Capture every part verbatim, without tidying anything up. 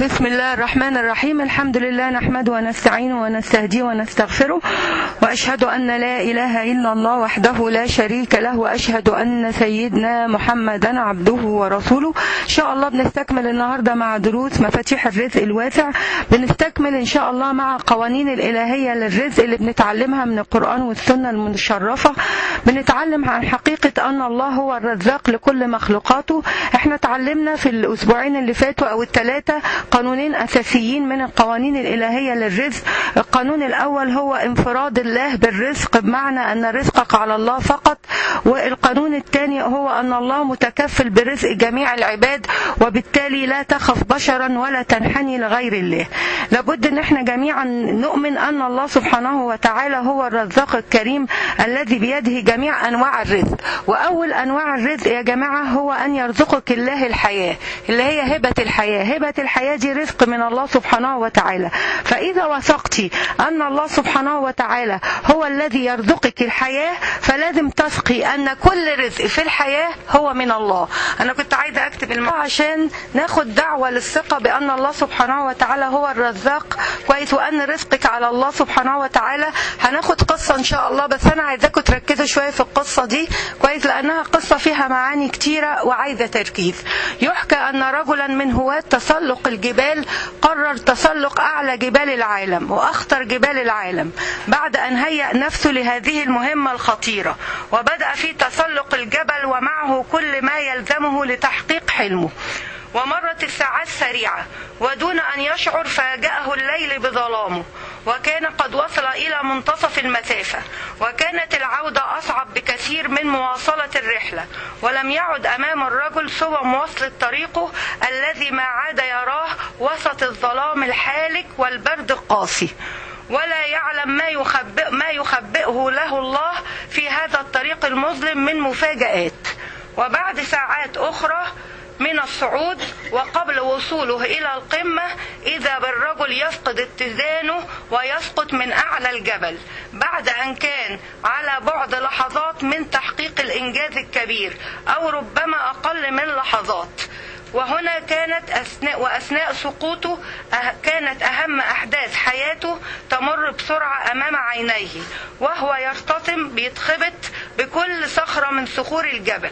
بسم الله الرحمن الرحيم. الحمد لله نحمده ونستعينه ونستهديه ونستغفره، وأشهد أن لا إله إلا الله وحده لا شريك له، وأشهد أن سيدنا محمدا عبده ورسوله. إن شاء الله بنستكمل النهاردة مع دروس مفاتيح الرزق الواسع. بنستكمل إن شاء الله مع قوانين الإلهية للرزق اللي بنتعلمها من القرآن والسنة المشرفة. بنتعلم عن حقيقة أن الله هو الرزاق لكل مخلوقاته. احنا تعلمنا في الأسبوعين اللي فاتوا أو الثلاثة قانونين أساسيين من القوانين الإلهية للرزق. القانون الأول هو انفراد الله بالرزق، بمعنى أن رزقك على الله فقط. والقانون الثاني هو أن الله متكفل برزق جميع العباد، وبالتالي لا تخف بشرا ولا تنحني لغير الله. لابد أن احنا جميعا نؤمن أن الله سبحانه وتعالى هو الرزاق الكريم الذي بيده جميع أنواع الرزق. وأول أنواع الرزق يا جماعة هو أن يرزقك الله الحياة، اللي هي هبة الحياة. هبة الحياة دي رزق من الله سبحانه وتعالى. فإذا وثقتي أن الله سبحانه وتعالى هو الذي يرزقك الحياة، فلازم تثقي أن كل رزق في الحياة هو من الله. أنا كنت عايزة أكتب الموضوع عشان ناخد دعوة للثقة بأن الله سبحانه وتعالى هو الرزاق كويس، وأن رزقك على الله سبحانه وتعالى. هناخد قصة إن شاء الله، بس أنا عايزاكم تركزوا شوية في القصة دي كويس، لأنها قصة فيها معاني كتيرة وعايزة تركيز. يحكى أن رجلا من هواة تسلق الجبال قرر تسلق أعلى جبال العالم وأخطر جبال العالم، بعد أن هيأ نفسه لهذه المهمة الخطيرة، وبدأ في تسلق الجبل ومعه كل ما يلزمه لتحقيق حلمه. ومرت الساعات سريعة، ودون أن يشعر فاجأه الليل بظلامه، وكان قد وصل إلى منتصف المسافة، وكانت العودة أصعب بكثير من مواصلة الرحلة. ولم يعد أمام الرجل سوى مواصلة طريقه الذي ما عاد يراه وسط الظلام الحالك والبرد القاسي، ولا يعلم ما يخبئ ما يخبئه له الله في هذا الطريق المظلم من مفاجآت. وبعد ساعات أخرى من الصعود وقبل وصوله إلى القمة، إذا بالرجل يفقد اتزانه ويسقط من أعلى الجبل، بعد أن كان على بعد لحظات من تحقيق الإنجاز الكبير، أو ربما أقل من لحظات. وهنا كانت أثناء وأثناء سقوطه كانت أهم أحداث حياته تمر بسرعة أمام عينيه، وهو يرتطم بيتخبط بكل صخرة من صخور الجبل.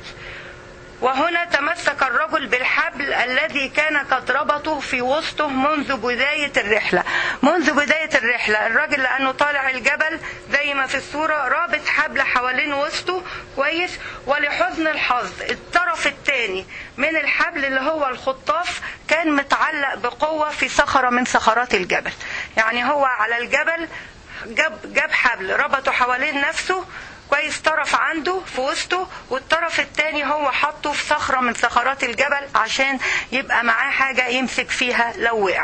وهنا تمسك الرجل بالحبل الذي كان قد ربطه في وسطه منذ بداية الرحلة. منذ بداية الرحلة الرجل لأنه طالع الجبل زي ما في الصورة رابط حبل حوالين وسطه كويس. ولحزن الحظ الطرف الثاني من الحبل اللي هو الخطاف كان متعلق بقوة في صخرة من صخرات الجبل. يعني هو على الجبل جاب, جاب حبل ربطه حوالين نفسه كويس، طرف عنده في وسطه، والطرف التاني هو حطه في صخرة من صخرات الجبل عشان يبقى معاه حاجة يمسك فيها لو وقع.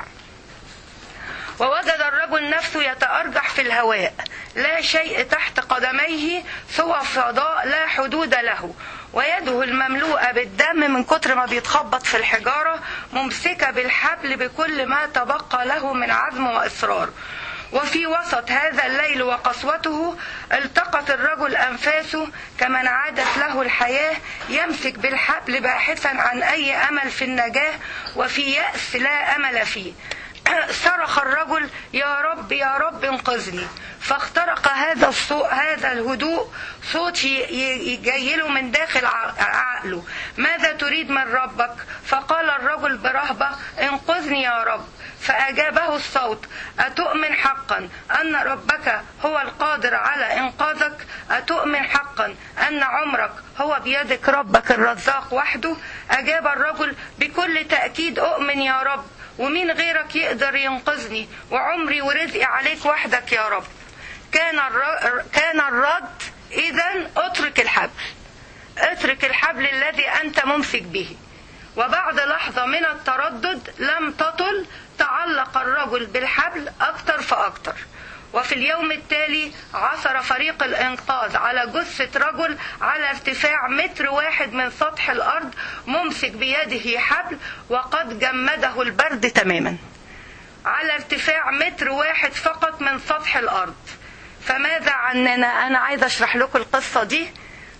ووجد الرجل نفسه يتأرجح في الهواء، لا شيء تحت قدميه سوى فضاء لا حدود له، ويده المملوءة بالدم من كتر ما بيتخبط في الحجارة ممسكة بالحبل بكل ما تبقى له من عزم وإصرار. وفي وسط هذا الليل وقسوته التقط الرجل أنفاسه كمن عادت له الحياة، يمسك بالحبل باحثا عن أي أمل في النجاة، وفي يأس لا أمل فيه. صرخ الرجل: يا رب يا رب انقذني. فاخترق هذا الصوت هذا الهدوء صوت يجيله من داخل عقله: ماذا تريد من ربك؟ فقال الرجل برهبة: انقذني يا رب. فأجابه الصوت: أتؤمن حقا أن ربك هو القادر على إنقاذك؟ أتؤمن حقا أن عمرك هو بيدك ربك الرزاق وحده؟ أجاب الرجل: بكل تأكيد أؤمن يا رب، ومين غيرك يقدر ينقذني؟ وعمري ورزقي عليك وحدك يا رب. كان كان الرد: إذن اترك الحبل، اترك الحبل الذي أنت ممسك به. وبعد لحظة من التردد لم تطل تعلق الرجل بالحبل أكتر فأكتر. وفي اليوم التالي عثر فريق الإنقاذ على جثة رجل على ارتفاع متر واحد من سطح الأرض، ممسك بيده حبل وقد جمده البرد تماما، على ارتفاع متر واحد فقط من سطح الأرض. فماذا عننا؟ أنا عايز أشرح لكم القصة دي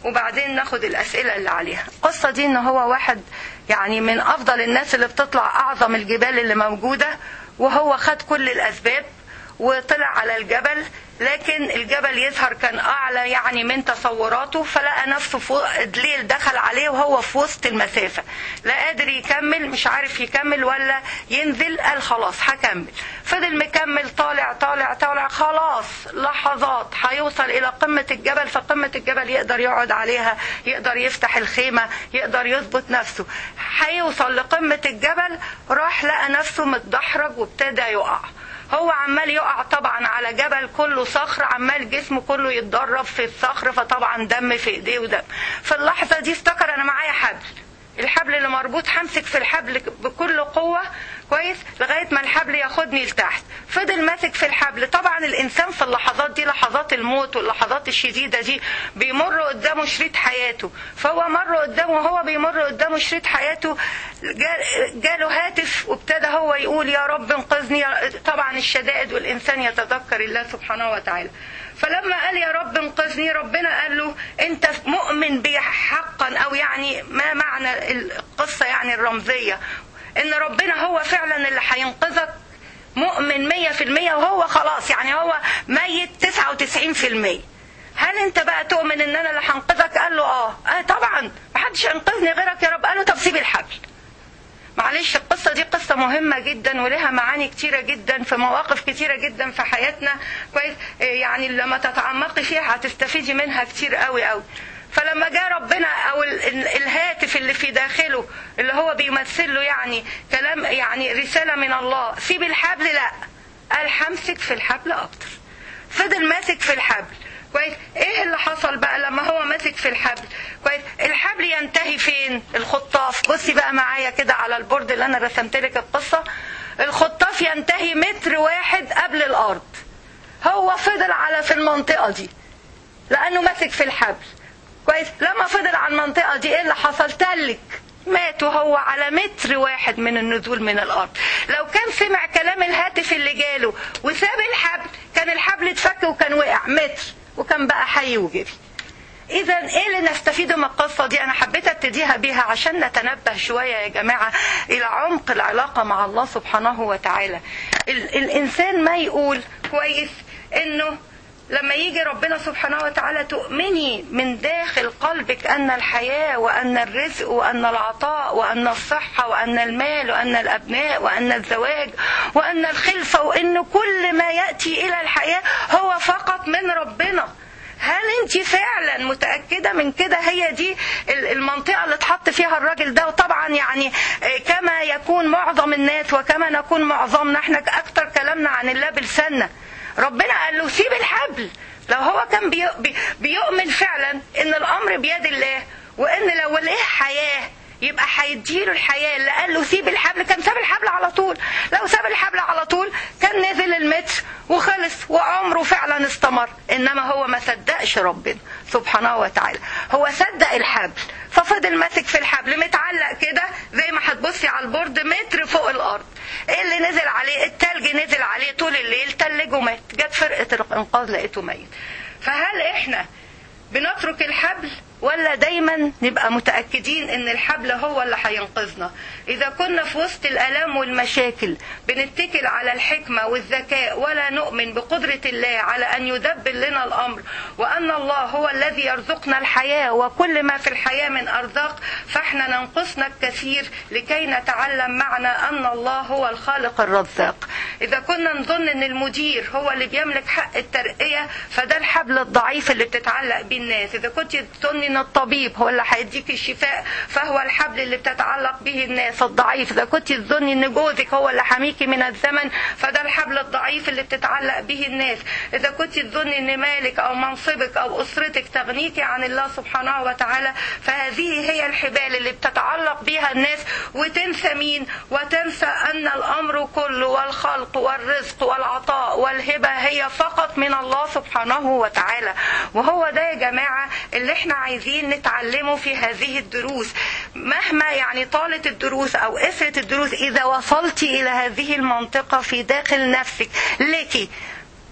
وبعدين ناخد الأسئلة اللي عليها. القصة دي ان هو واحد يعني من افضل الناس اللي بتطلع اعظم الجبال اللي موجودة، وهو خد كل الاسباب وطلع على الجبل، لكن الجبل يظهر كان اعلى يعني من تصوراته، فلقى نفسه فوق الليل دخل عليه وهو في وسط المسافة، لا قادر يكمل، مش عارف يكمل ولا ينزل. قال خلاص هكمل، فضل مكمل طالع طالع طالع، خلاص لحظات هيوصل الى قمة الجبل، فقمة الجبل يقدر يقعد عليها، يقدر يفتح الخيمة، يقدر يضبط نفسه. هيوصل لقمة الجبل، راح لقى نفسه متدحرج وابتدى يقع. هو عمال يقع طبعا على جبل كله صخر، عمال جسمه كله يتدرب في الصخر، فطبعا دم في ايديه ودم. في اللحظة دي افتكر انا معايا حبل، الحبل اللي مربوط همسك في الحبل بكل قوة كويس لغاية ما الحبل ياخدني لتحت. فضل ماسك في الحبل. طبعا الانسان في اللحظات دي، لحظات الموت واللحظات الشديدة دي، بيمر قدامه شريط حياته، فهو مر قدامه وهو بيمر قدامه شريط حياته، جاله هاتف وابتدى هو يقول يا رب انقذني. طبعا الشدائد والانسان يتذكر الله سبحانه وتعالى، فلما قال يا رب انقذني، ربنا قال له انت مؤمن بي حقا، او يعني ما معنى القصة يعني الرمزية، ان ربنا هو فعلا اللي هينقذك، مؤمن مية في المية، وهو خلاص يعني هو ميت تسعة وتسعين في المية. هل انت بقى تؤمن ان انا اللي هنقذك؟ قال له اه. اه طبعا محدش ينقذني غيرك يا رب. قال له طب سيب الحبل. معلش القصة دي قصة مهمة جدا ولها معاني كتيرة جدا في مواقف كتيرة جدا في حياتنا كويس، يعني لما تتعمقي فيها هتستفيدي منها كتير قوي قوي. فلما جاء ربنا او الهاتف اللي في داخله اللي هو بيمثل له يعني كلام يعني رسالة من الله، سيب الحبل، لا، قال همسك في الحبل اكتر. فضل ماسك في الحبل كويس. ايه اللي حصل بقى لما هو ماسك في الحبل كويس؟ الحبل ينتهي فين؟ الخطاف. بصي بقى معايا كده على البورد اللي انا رسمت لك القصة. الخطاف ينتهي متر واحد قبل الارض. هو فضل على في المنطقة دي لانه ماسك في الحبل كويس. لما فضل على المنطقة دي ايه اللي حصل؟ تلك، مات وهو على متر واحد من النزول من الارض. لو كان سمع كلام الهاتف اللي جاله وساب الحبل، كان الحبل اتفك وكان وقع متر وكان بقى حي وجري. اذا ايه اللي نستفيده من القصة دي؟ انا حبيت ابتديها بيها عشان نتنبه شوية يا جماعة الى عمق العلاقة مع الله سبحانه وتعالى. ال- الانسان ما يقول كويس انه لما يجي ربنا سبحانه وتعالى تؤمني من داخل قلبك أن الحياة وأن الرزق وأن العطاء وأن الصحة وأن المال وأن الأبناء وأن الزواج وأن الخلفة وأن كل ما يأتي إلى الحياة هو فقط من ربنا. هل انت فعلا متأكدة من كده؟ هي دي المنطقة اللي اتحط فيها الراجل ده. وطبعا يعني كما يكون معظم الناس وكما نكون معظمنا احنا اكتر كلامنا عن الله بلساننا. ربنا قال له سيب الحبل. لو هو كان بيؤمن فعلا ان الامر بيد الله، وان لو ليه حياة يبقى هيديله الحياة اللي قال له سيب الحبل، كان ساب الحبل على طول. لو ساب الحبل على طول كان نزل المتر وخلص وعمره فعلا استمر. انما هو ما صدقش ربنا سبحانه وتعالى، هو صدق الحبل ففضل ماسك في الحبل متعلق كده زي ما هتبصي على البورد متر فوق الارض. ايه اللي نزل عليه؟ التلج نزل عليه طول الليل، تلج ومات. جت فرقة الانقاذ لقيته ميت. فهل احنا بنترك الحبل ولا دايما نبقى متأكدين ان الحبل هو اللي هينقذنا؟ اذا كنا في وسط الالام والمشاكل بنتكل على الحكمة والذكاء ولا نؤمن بقدرة الله على ان يدبر لنا الامر، وان الله هو الذي يرزقنا الحياة وكل ما في الحياة من ارزاق، فاحنا ننقصنا الكثير لكي نتعلم معنا ان الله هو الخالق الرزاق. اذا كنا نظن ان المدير هو اللي بيملك حق الترقية، فده الحبل الضعيف اللي بتتعلق بيه الناس. اذا كنت تظني ان الطبيب هو اللي هيديك الشفاء، فهو الحبل اللي بتتعلق به الناس الضعيف. اذا كنت تظني ان جوزك هو اللي حميكي من الزمن، فده الحبل الضعيف اللي بتتعلق به الناس. اذا كنت تظني ان مالك او منصبك او اسرتك تغنيكي عن الله سبحانه وتعالى، فهذه هي الحبال اللي بتتعلق بها الناس، وتنسى مين؟ وتنسى ان الامر كله والخلق والرزق والعطاء والهبة هي فقط من الله سبحانه وتعالى. وهو ده يا جماعة اللي احنا عايزين نتعلمه في هذه الدروس. مهما يعني طالت الدروس او قصرت الدروس، اذا وصلتي الى هذه المنطقة في داخل نفسك لك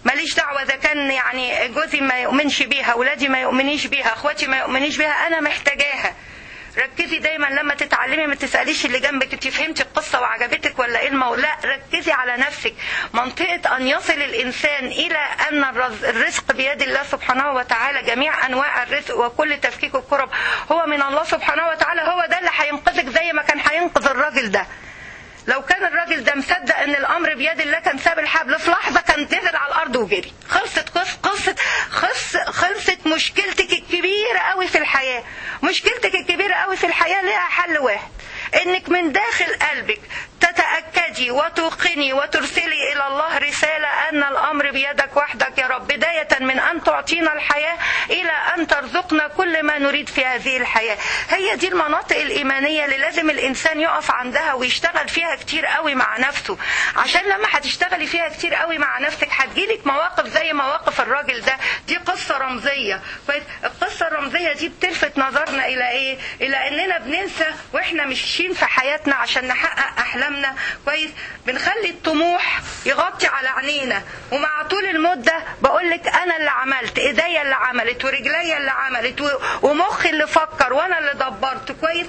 ماليش دعوة إذا كان يعني جوزي ما يؤمنش بيها، أولادي ما يؤمنيش بيها، أخواتي ما يؤمنيش بيها، أنا محتاجاها. ركزي دايما لما تتعلمي ما تسأليش اللي جنبك انت فهمتي القصة وعجبتك ولا ايه المو... لا، ركزي على نفسك. منطقة ان يصل الانسان الى ان الرزق بيد الله سبحانه وتعالى، جميع انواع الرزق وكل تفكيك الكرب هو من الله سبحانه وتعالى، هو ده اللي هينقذك زي ما كان هينقذ الراجل ده. لو كان الراجل ده مصدق ان الامر بيد الله كان ساب الحبل في لحظه، كان نزل على الارض وجري. خلصت قصه خلص خلصت مشكلتك الكبيره قوي في الحياه. مشكلتك الكبيره قوي في الحياه ليها حل واحد، انك من داخل قلبك تتأكدي وتوقني وترسلي إلى الله رسالة أن الأمر بيدك وحدك يا رب، بداية من أن تعطينا الحياة إلى أن ترزقنا كل ما نريد في هذه الحياة. هي دي المناطق الإيمانية اللي لازم الإنسان يقف عندها ويشتغل فيها كتير قوي مع نفسه، عشان لما هتشتغلي فيها كتير قوي مع نفسك هتجيلك مواقف زي مواقف الراجل ده. دي قصة رمزية. القصة الرمزية دي بتلفت نظرنا إلى إيه؟ إلى أننا بننسى وإحنا ماشيين في حياتنا عشان نحقق أحلامنا كويس، بنخلي الطموح يغطي على عينينا، ومع طول المدة بقولك أنا اللي عملت، إيديا اللي عملت ورجليا اللي عملت ومخي اللي فكر وأنا اللي دبرت كويس.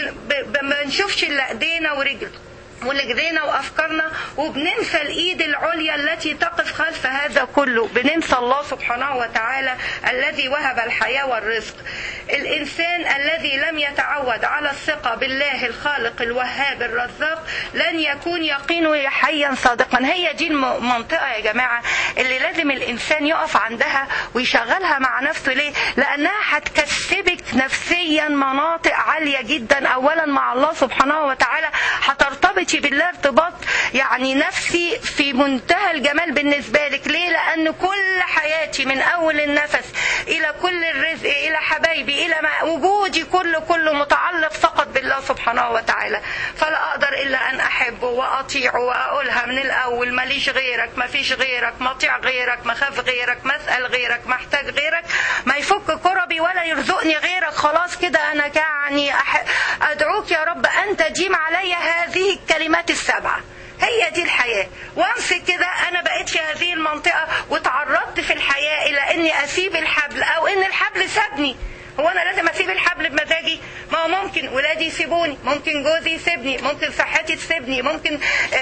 بنشوفش اللي إيدينا ورجل ولجدينا وأفكارنا، وبننسى الإيد العليا التي تقف خلف هذا كله، بننسى الله سبحانه وتعالى الذي وهب الحياة والرزق. الإنسان الذي لم يتعود على الثقة بالله الخالق الوهاب الرزاق لن يكون يقينه حيا صادقا. هي دي المنطقة يا جماعة اللي لازم الإنسان يقف عندها ويشغلها مع نفسه. ليه؟ لأنها هتكسبك نفسيا مناطق عالية جدا. أولا مع الله سبحانه وتعالى هترتبط بالله ارتباط يعني نفسي في منتهى الجمال بالنسبة لك. ليه؟ لأن كل حياتي من أول النفس إلى كل الرزق إلى حبايبي إلى ما وجودي كله كله متعلق فقط بالله سبحانه وتعالى. فلا أقدر إلا أن أحبه وأطيعه وأقولها من الأول ماليش غيرك، ما فيش غيرك، ما أطيع غيرك، ما خاف غيرك، ما أسأل غيرك، ما أحتاج غيرك، ما يفك كربي ولا يرزقني غيرك. خلاص كده أنا يعني أدعوك يا رب أن تديم علي هذه الكلمات السبعة. هي دي الحياة. وامسك كده أنا بقيت في هذه المنطقة وتعرضت في الحياة إلى أني أسيب الحبل أو أن الحبل سابني. هو أنا لازم أسيب الحبل بمزاجي؟ ما هو ممكن ولادي يسيبوني، ممكن جوزي يسيبني، ممكن صحتي تسيبني، ممكن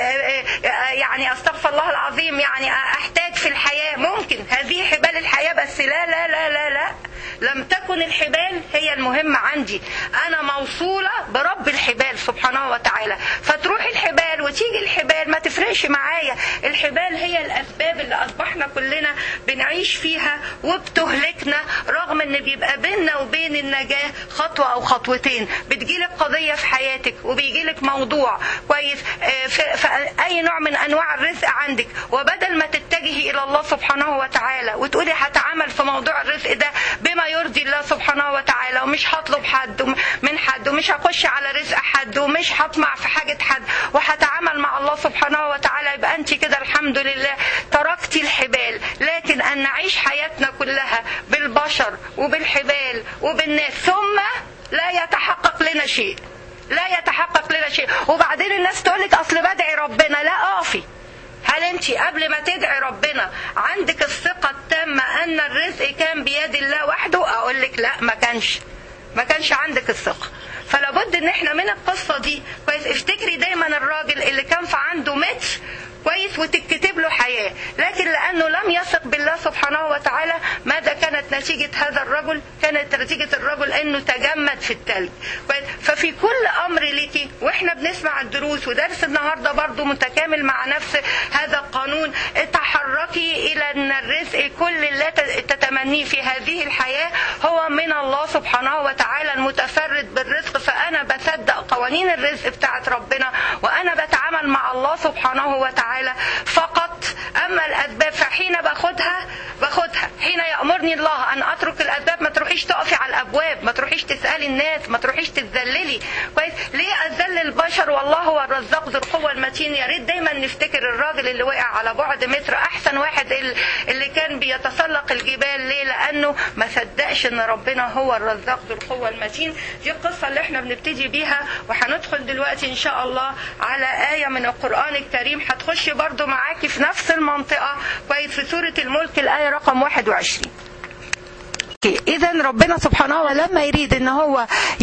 يعني أستغفر الله العظيم يعني أحتاج في الحياة، ممكن هذه حبال الحياة. بس لا لا لا لا لا لم تكن الحبال هي المهمة عندي. أنا موصولة برب الحبال سبحانه وتعالى. فتروح الحبال وتيجي الحبال ما تفرقش معايا. الحبال هي الأسباب اللي أصبحنا كلنا بنعيش فيها وبتهلكنا، رغم أن بيبقى بيننا وبين النجاة خطوة أو خطوتين. بتجيلك قضية في حياتك وبيجيلك موضوع كويس في أي نوع من أنواع الرزق عندك، وبدل ما تتجهي إلى الله سبحانه وتعالى وتقولي هتعامل في موضوع الرزق ده بما يرضي الله سبحانه وتعالى، ومش هطلب حد من حد، ومش هخش على رزق حد، ومش هطمع في حاجة حد، وهتعامل مع الله سبحانه وتعالى، يبقى أنت كده الحمد لله تركتي الحبال. لكن أن نعيش حياتنا كلها بالبشر وبالحبال وبالناس ثم لا يتحقق لنا شيء، لا يتحقق لنا شيء. وبعدين الناس تقولك أصل بدعي ربنا. لا، أقفي. هل انت قبل ما تدعي ربنا عندك الثقة التامة ان الرزق كان بيد الله وحده؟ اقول لك لا، ما كانش ما كانش عندك الثقة. فلا بد ان احنا من القصة دي كويس. افتكري دايما الراجل اللي كان في عنده متر كويس وتكتب له حياة، لكن لأنه لم يثق بالله سبحانه وتعالى ماذا كانت نتيجة هذا الرجل؟ كانت نتيجة الرجل أنه تجمد في التلج. ففي كل أمر لك وإحنا بنسمع الدروس، ودرس النهاردة برضو متكامل مع نفس هذا القانون، تحركي إلى أن الرزق كل اللي تتمنيه في هذه الحياة هو من الله سبحانه وتعالى المتفرد بالرزق. فأنا بصدق قوانين الرزق بتاعت ربنا، وأنا بتعامل مع الله سبحانه وتعالى فقط. أما الأسباب فحين باخدها باخدها حين يأمرني الله أن أترك الأسباب. ما تروحيش تقفي على الأبواب، ما تروحيش تسألي الناس، ما تروحيش تتذللي كويس. ليه أذل البشر والله هو الرزاق ذو القوة المتين؟ يا ريت دايما نفتكر الراجل اللي وقع على بعد متر أحسن واحد اللي كان بيتسلق الجبال. ليه؟ لأنه ما صدقش أن ربنا هو الرزاق ذو القوة المتين. دي القصة اللي احنا بنبتدي بيها وهندخل دلوقتي ان شاء الله على آية من القرآن الكريم هتخش برضو معاكي في نفس المنطقة كويس، في سورة الملك الآية رقم واحد وعشرين. إذا ربنا سبحانه وتعالى لما يريد ان هو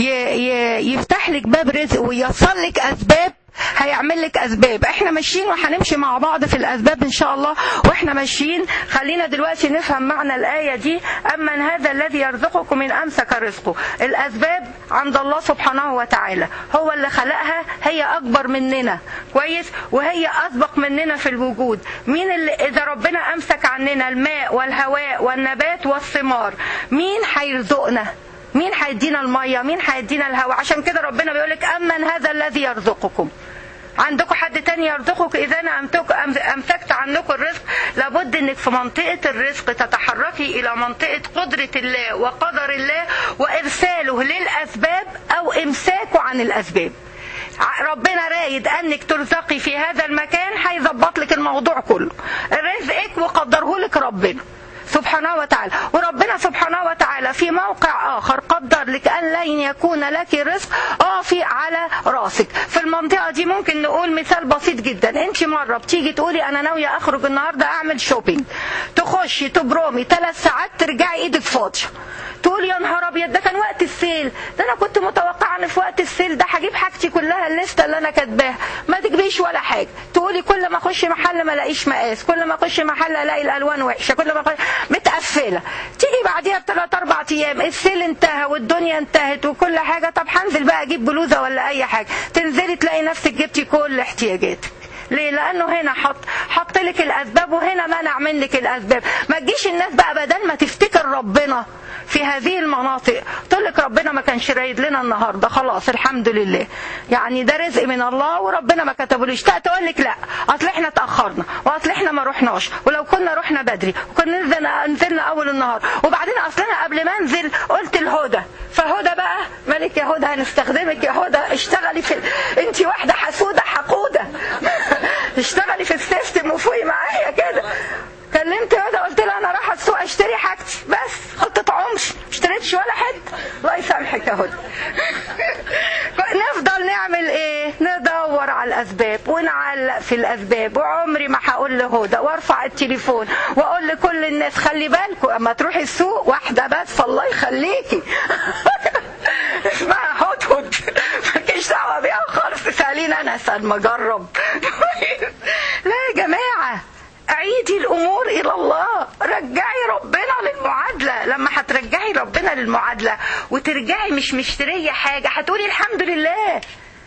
يفتح لك باب رزق وييسر لك اسباب هيعمل لك اسباب. احنا ماشيين وهنمشي مع بعض في الاسباب ان شاء الله واحنا ماشيين. خلينا دلوقتي نفهم معنى الايه دي. امن هذا الذي يرزقكم من امسك رزقه. الاسباب عند الله سبحانه وتعالى، هو اللي خلقها، هي اكبر مننا كويس، وهي اسبق مننا في الوجود. مين اللي اذا ربنا امسك عننا الماء والهواء والنبات والثمار، مين هيرزقنا؟ مين هيدينا الميه؟ مين هيدينا الهواء؟ عشان كده ربنا بيقولك امن هذا الذي يرزقكم. عندكم حد تاني يرزقك؟ اذا انا امسكت عنكم الرزق لابد انك في منطقه الرزق تتحركي الى منطقه قدره الله وقدر الله وارساله للاسباب او امساكه عن الاسباب. ربنا رايد انك ترزقي في هذا المكان هيظبط لك الموضوع كله. رزقك وقدره لك ربنا سبحانه وتعالى. وربنا سبحانه وتعالى في موقع آخر قدر لك أن لن يكون لك رزق آفي على راسك. في المنطقة دي ممكن نقول مثال بسيط جدا. انت مرة بتيجي تقولي أنا ناوية أخرج النهاردة أعمل شوبينج، تخشي تبرومي ثلاث ساعات ترجعي إيدك فاضية، تقولي يا نهار أبيض ده كان وقت السيل، ده أنا كنت متوقعة إن في وقت السيل ده هجيب حاجتي كلها الليستة اللي أنا كاتباها، ما تجيبيش ولا حاجة. تقولي كل ما أخش محل ما الاقيش مقاس، كل ما أخش محل ألاقي الألوان وحشة، كل ما أخش متقفله. تيجي بعديها بثلاث اربع ايام السيل انتهى والدنيا انتهت وكل حاجه، طب هنزل بقى اجيب بلوزه ولا اي حاجه، تنزلي تلاقي نفسك جبتي كل احتياجاتك. ليه؟ لانه هنا حط حط لك الاسباب وهنا منع منك الاسباب. ما تجيش الناس بقى بدل ما تفتكر ربنا في هذه المناطق تقول لك ربنا ما كانش رايد لنا النهارده، خلاص الحمد لله يعني ده رزق من الله وربنا ما كتبوليش. تقول لك لا اصل احنا اتاخرنا واصل احنا ما رحناش، ولو كنا رحنا بدري وكنا نزلنا, نزلنا اول النهار، وبعدين اصلنا قبل ما انزل قلت الهدى، فهدى بقى مالك يا هدى هنستخدمك يا هدى، اشتغلي في انت واحده حسوده حقوده اشتغلي في السيستم وفوقي معايا كده. كلمت هدى قلت لها انا رايحه السوق اشتري حاجتي، بس خطه عمش ما اشتريتش ولا حته. الله يسامحك يا هدى. نفضل نعمل ايه؟ ندور على الاسباب ونعلق في الاسباب. وعمري ما هقول لهدى وارفع التليفون واقول لكل الناس خلي بالكم اما تروحي السوق واحده بس الله يخليكي اسمها هدهد مالكيش دعوه بيها خالص، تساليني انا اسال ما اجرب. لا يا جماعه اعيدي الامور الى الله، رجعي ربنا للمعادله. لما هترجعي ربنا للمعادله وترجعي مش مشتريه حاجه هتقولي الحمد لله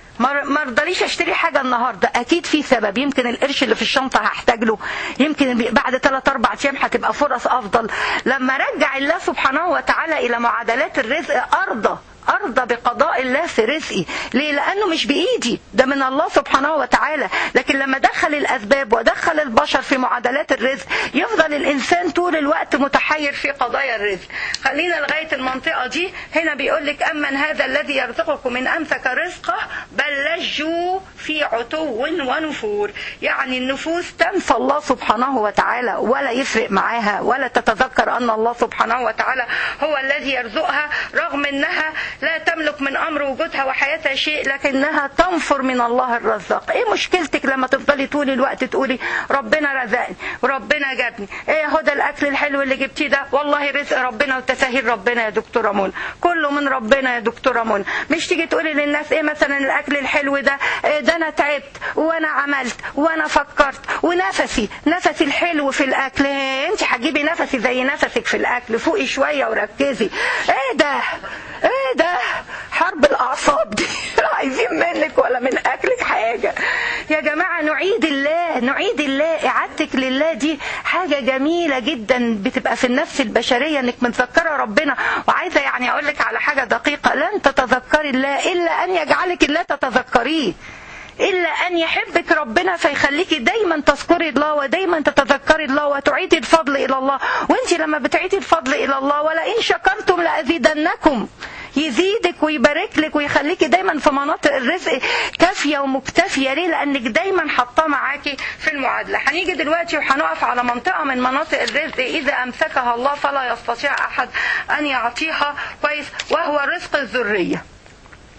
ما رضاليش اشتري حاجه النهارده، اكيد في سبب. يمكن القرش اللي في الشنطه هحتاج له، يمكن بعد ثلاث اربع ايام هتبقى فرص افضل. لما رجع الله سبحانه وتعالى الى معادلات الرزق ارضى أرضى بقضاء الله في رزقي. ليه؟ لأنه مش بإيدي، ده من الله سبحانه وتعالى. لكن لما دخل الأسباب ودخل البشر في معادلات الرزق يفضل الإنسان طول الوقت متحير في قضايا الرزق. خلينا لغاية المنطقة دي. هنا بيقول لك أمن هذا الذي يرزقكم من أمسك رزقه بل لجوا في عتو ونفور. يعني النفوس تنسى الله سبحانه وتعالى ولا يفرق معاها ولا تتذكر أن الله سبحانه وتعالى هو الذي يرزقها، رغم أنها لا تملك من أمر وجودها وحياتها شيء، لكنها تنفر من الله الرزاق. ايه مشكلتك لما تفضلي طول الوقت تقولي ربنا رزقني وربنا جابني، ايه هدى الاكل الحلو اللي جبتيه ده والله رزق ربنا وتساهيل ربنا يا دكتوره منى، كله من ربنا يا دكتوره منى. مش تيجي تقولي للناس ايه مثلا الاكل الحلو ده، إيه ده انا تعبت وانا عملت وانا فكرت ونفسي نفسي الحلو في الاكل. إيه انت هتجيبي نفسي زي نفسك في الاكل؟ فوقي شويه وركزي. ايه ده ايه ده حرب الاعصاب دي عايزين منك ولا من اكلك حاجه يا جماعه. نعيد الله نعيد الله اعادتك لله دي حاجه جميله جدا بتبقى في النفس البشريه انك متذكره ربنا. وعايزه يعني اقول لك على حاجه دقيقه، لن تتذكري الله الا ان يجعلك الله تتذكريه، إلا أن يحبك ربنا فيخليكي دايما تذكري الله ودايما تتذكري الله وتعيدي الفضل إلى الله. وانت لما بتعيدي الفضل إلى الله ولئن شكرتم لأزيدنكم، يزيدك ويبارك لك ويخليكي دايما في مناطق الرزق كافية ومكتفية. ليه؟ لأنك دايما حاطاه معاكي في المعادلة. هنيجي دلوقتي وهنقف على منطقة من مناطق الرزق إذا أمسكها الله فلا يستطيع أحد أن يعطيها كويس، وهو رزق الذرية.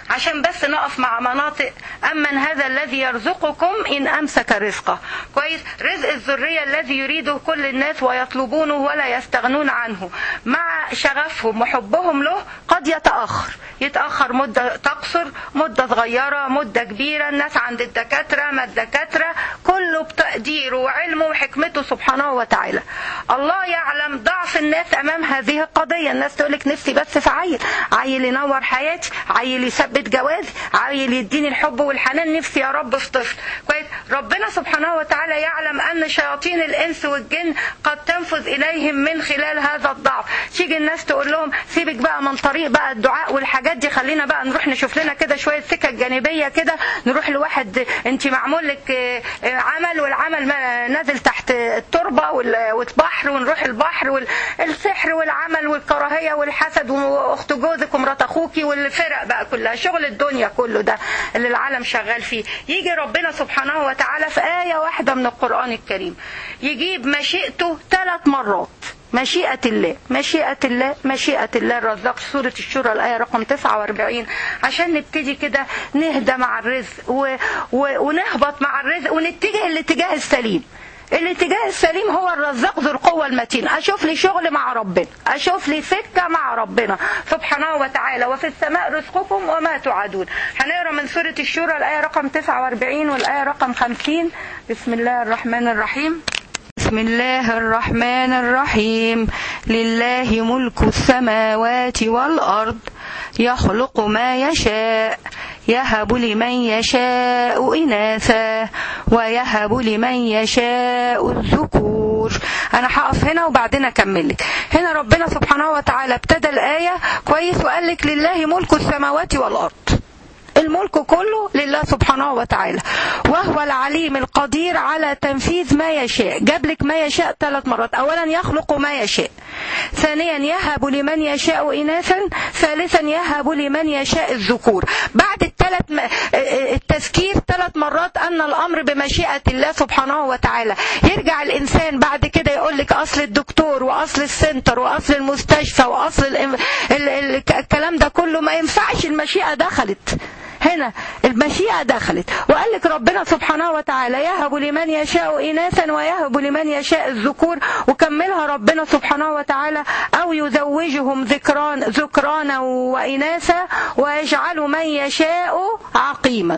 عشان بس نقف مع مناطق أمن هذا الذي يرزقكم إن أمسك رزقه. كويس. رزق الذرية الذي يريده كل الناس ويطلبونه ولا يستغنون عنه، مع شغفهم وحبهم له قد يتأخر يتأخر مدة تقصر، مدة صغيرة، مدة كبيرة. الناس عند الدكاترة ما الدكاترة كله بتقديره وعلمه وحكمته سبحانه وتعالى. الله يعلم ضعف الناس أمام هذه القضية. الناس تقولك نفسي بس في عيل عيل ينور حياتي، عيل يثبت جوازي، عيل يديني الحب والحنان، نفسي يا رب في طفل. كويس. ربنا سبحانه وتعالى يعلم أن شياطين الإنس والجن قد تنفذ إليهم من خلال هذا الضعف. تيجي الناس تقول لهم سيبك بقى من طريق بقى الدعاء والحاجات دي، خلينا بقى نروح نشوف لنا كده شوية سكة جانبية كده، نروح لواحد انت معمول لك عمل والعمل نازل تحت التربة والبحر، ونروح البحر والسحر والعمل والكراهية والحسد واخت جوزك ومرات اخوكي والفرق بقى كلها، شغل الدنيا كله ده اللي العالم شغال فيه. يجي ربنا سبحانه وتعالى في آية واحدة من القرآن الكريم يجيب مشيئته ثلاث مرات. مشيئة الله مشيئة الله مشيئة الله الرزاق، سورة الشورى الآية رقم تسعة وأربعين، عشان نبتدي كده نهدى مع الرزق و... و... ونهبط مع الرزق ونتجه الاتجاه السليم. الاتجاه السليم هو الرزاق ذو القوة المتين. أشوف لي شغل مع ربنا، أشوف لي سكة مع ربنا سبحانه وتعالى. وفي السماء رزقكم وما توعدون. هنقرأ من سورة الشورى الآية رقم تسعة وأربعين والآية رقم خمسين. بسم الله الرحمن الرحيم. بسم الله الرحمن الرحيم. لله ملك السماوات والأرض يخلق ما يشاء يهب لمن يشاء إناثا ويهب لمن يشاء الذكور. أنا هقف هنا وبعدين أكملك. هنا ربنا سبحانه وتعالى ابتدى الآية كويس وقال لك لله ملك السماوات والأرض. الملك كله لله سبحانه وتعالى، وهو العليم القدير على تنفيذ ما يشاء. جاب لك ما يشاء ثلاث مرات. أولا يخلق ما يشاء، ثانيا يهب لمن يشاء إناثا، ثالثا يهب لمن يشاء الذكور. بعد الثلاث التذكير ثلاث مرات أن الأمر بمشيئة الله سبحانه وتعالى. يرجع الإنسان بعد كده يقول لك أصل الدكتور وأصل السنتر وأصل المستشفى وأصل ال ال ال الكلام ده كله ما ينفعش. المشيئة دخلت هنا، المشيئة دخلت وقال لك ربنا سبحانه وتعالى يهب لمن يشاء إناثا ويهب لمن يشاء الذكور. وكملها ربنا سبحانه وتعالى أو يزوجهم ذكران ذكرانا وإناثا ويجعل من يشاء عقيما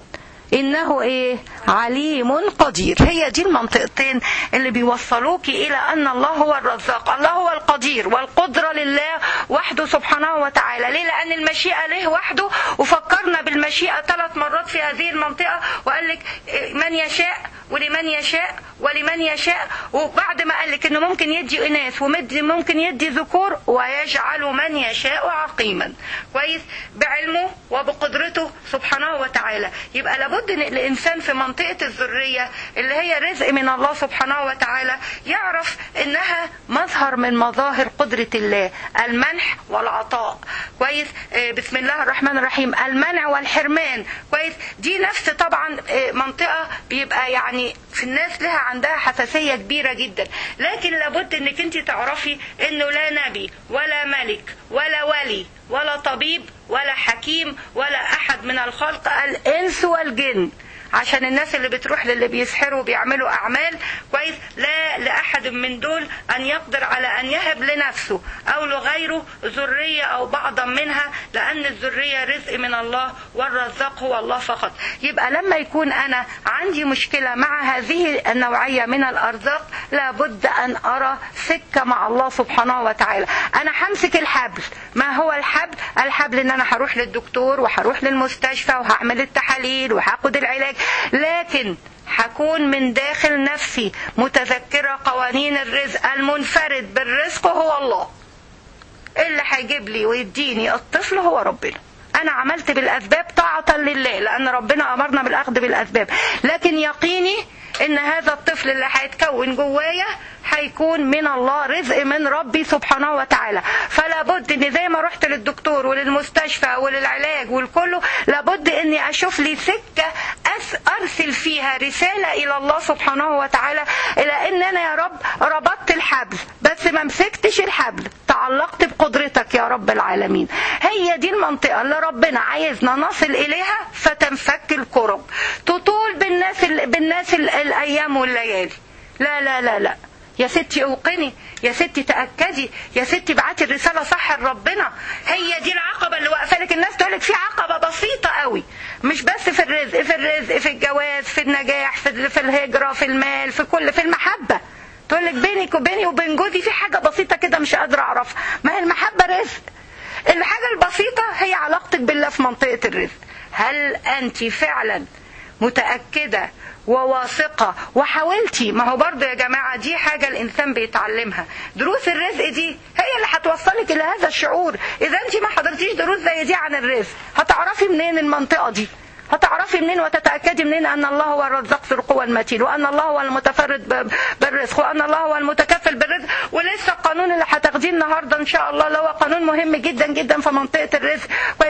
إنه إيه عليم قدير. هي دي المنطقتين اللي بيوصلوك إلى أن الله هو الرزاق. الله هو القدير والقدرة لله وحده سبحانه وتعالى. ليه؟ لأن المشيئة له وحده. وفكرنا بالمشيئة ثلاث مرات في هذه المنطقة وقال لك من يشاء ولمن يشاء ولمن يشاء. وبعد ما قال لك إنه ممكن يدي إناث وممكن يدي ذكور ويجعل من يشاء عقيما. كويس. بعلمه وبقدرته سبحانه وتعالى. يبقى لابد ان الانسان في منطقة الذرية اللي هي رزق من الله سبحانه وتعالى يعرف انها مظهر من مظاهر قدرة الله، المنح والعطاء. كويس. بسم الله الرحمن الرحيم. المنع والحرمان. كويس. دي نفس طبعا منطقة بيبقى يعني في الناس لها عندها حساسية كبيرة جدا، لكن لابد انك انت تعرفي انه لا نبي ولا ملك ولا ولي ولا طبيب ولا حكيم ولا أحد من الخلق الإنس والجن، عشان الناس اللي بتروح للي بيسحروا وبيعملوا أعمال. كويس. لا لأحد من دول أن يقدر على أن يهب لنفسه أو لغيره ذرية أو بعضا منها، لأن الذرية رزق من الله والرزاق هو الله فقط. يبقى لما يكون أنا عندي مشكلة مع هذه النوعية من الأرزاق لابد أن أرى سكة مع الله سبحانه وتعالى. أنا همسك الحبل. ما هو الحبل؟ الحبل إن أنا هروح للدكتور وهروح للمستشفى وهعمل التحاليل وهاخد العلاج، لكن هكون من داخل نفسي متذكرة قوانين الرزق. المنفرد بالرزق هو الله. اللي هيجيب لي ويديني الطفل هو ربنا. أنا عملت بالأسباب طاعة لله لأن ربنا أمرنا بالأخذ بالأسباب، لكن يقيني إن هذا الطفل اللي هيتكون جوايا هيكون من الله، رزق من ربي سبحانه وتعالى. فلا بد ان زي ما رحت للدكتور وللمستشفى وللعلاج والكله، لابد اني اشوف لي سكه ارسل فيها رساله الى الله سبحانه وتعالى، الى ان انا يا رب ربطت الحبل بس ما مسكتش الحبل، تعلقت بقدرتك يا رب العالمين. هي دي المنطقه اللي ربنا عايزنا نصل اليها فتنفك الكرب، تطول بالناس ال... بالناس ال... الايام والليالي. لا لا لا لا يا ستي اوقني، يا ستي تأكدي، يا ستي ابعتي الرسالة صح لربنا. هي دي العقبة اللي واقفة لك. الناس تقولك في عقبة بسيطة قوي، مش بس في الرزق، في الرزق في الجواز، في النجاح، في, في الهجرة، في المال، في كل، في المحبة. تقولك بينك وبيني وبين جوزي في حاجة بسيطة كده مش قادرة اعرفها. ما هي المحبة رزق. الحاجة البسيطة هي علاقتك بالله في منطقة الرزق. هل انت فعلا متأكدة وواثقة وحاولتي؟ ما هو برضه يا جماعة دي حاجة الإنسان بيتعلمها. دروس الرزق دي هي اللي هتوصلك إلى هذا الشعور. إذا أنت ما حضرتيش دروس زي دي عن الرزق، هتعرفي منين المنطقة دي؟ هتعرفي منين وتتأكدي منين أن الله هو الرزاق ذو القوى المتين، وأن الله هو المتفرد بالرزق، وأن الله هو المتكفل بالرزق؟ ولسه القانون اللي هتاخديه النهارده إن شاء الله اللي هو قانون مهم جدا جدا في منطقة الرزق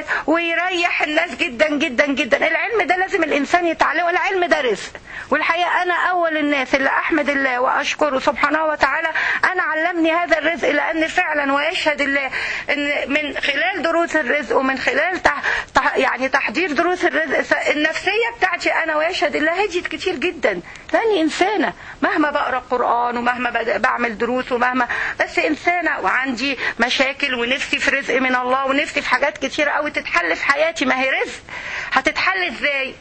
ويريح الناس جدا جدا جدا. العلم ده لازم الإنسان يتعلمه، العلم ده رزق. والحقيقة أنا أول الناس اللي أحمد الله وأشكره سبحانه وتعالى أنا علمني هذا الرزق، لأن فعلا ويشهد الله أن من خلال دروس الرزق ومن خلال تح يعني تحضير دروس الرزق النفسية بتاعتي أنا ويشهد الله هديت كتير جدا. لأني إنسانة مهما بقرأ القرآن ومهما بعمل دروس ومهما، بس إنسانة وعندي مشاكل ونفسي في رزق من الله ونفسي في حاجات كتيرة قوي تتحل في حياتي. ما هي رزق. هتتحل إزاي؟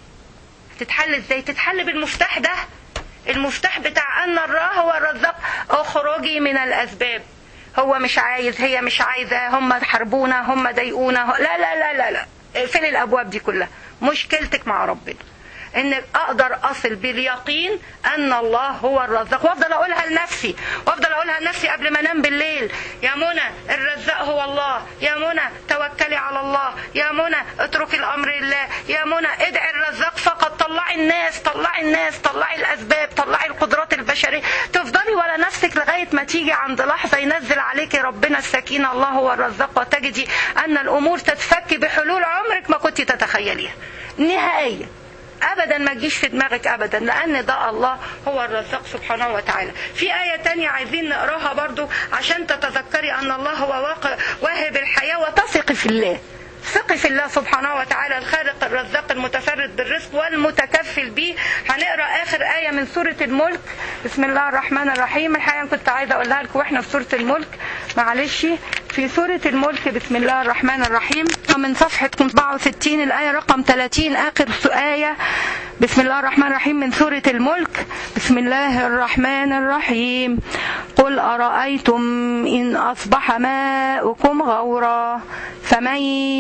تتحل إزاي؟ تتحل بالمفتاح ده، المفتاح بتاع أن الله هو الرزاق. اخرجي من الأسباب. هو مش عايز، هي مش عايزة، هم حربونا، هم ضايقونا، لا لا لا لا لا. اقفلي الأبواب دي كلها. مشكلتك مع ربنا ان اقدر اصل باليقين ان الله هو الرزاق، وافضل اقولها لنفسي وافضل اقولها لنفسي قبل ما انام بالليل. يا منى الرزاق هو الله، يا منى توكلي على الله، يا منى اتركي الامر لله، يا منى ادعي الرزاق فقط. طلعي الناس، طلعي الناس، طلعي الاسباب، طلعي القدرات البشريه. تفضلي ولا نفسك لغايه ما تيجي عند لحظه ينزل عليكي ربنا السكينه، الله هو الرزاق، وتجدي ان الامور تتفك بحلول عمرك ما كنت تتخيليها نهائيا. ابدا ما تجيش في دماغك ابدا، لان ده الله هو الرزاق سبحانه وتعالى. في آية تانية عايزين نقراها برضو عشان تتذكري ان الله هو واهب الحياة وتثقي في الله. ثقي في الله سبحانه وتعالى الخالق الرزاق المتفرد بالرزق والمتكفل به. هنقرا اخر آية من سورة الملك. بسم الله الرحمن الرحيم. الحقيقة كنت عايزة اقولها لكم واحنا في سورة الملك، معلش. في سورة الملك بسم الله الرحمن الرحيم من صفحة أربعة وستين الآية رقم ثلاثين، آخر آية. بسم الله الرحمن الرحيم من سورة الملك. بسم الله الرحمن الرحيم. قل أرأيتم إن أصبح ماؤكم غورا فمن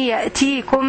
يأتيكم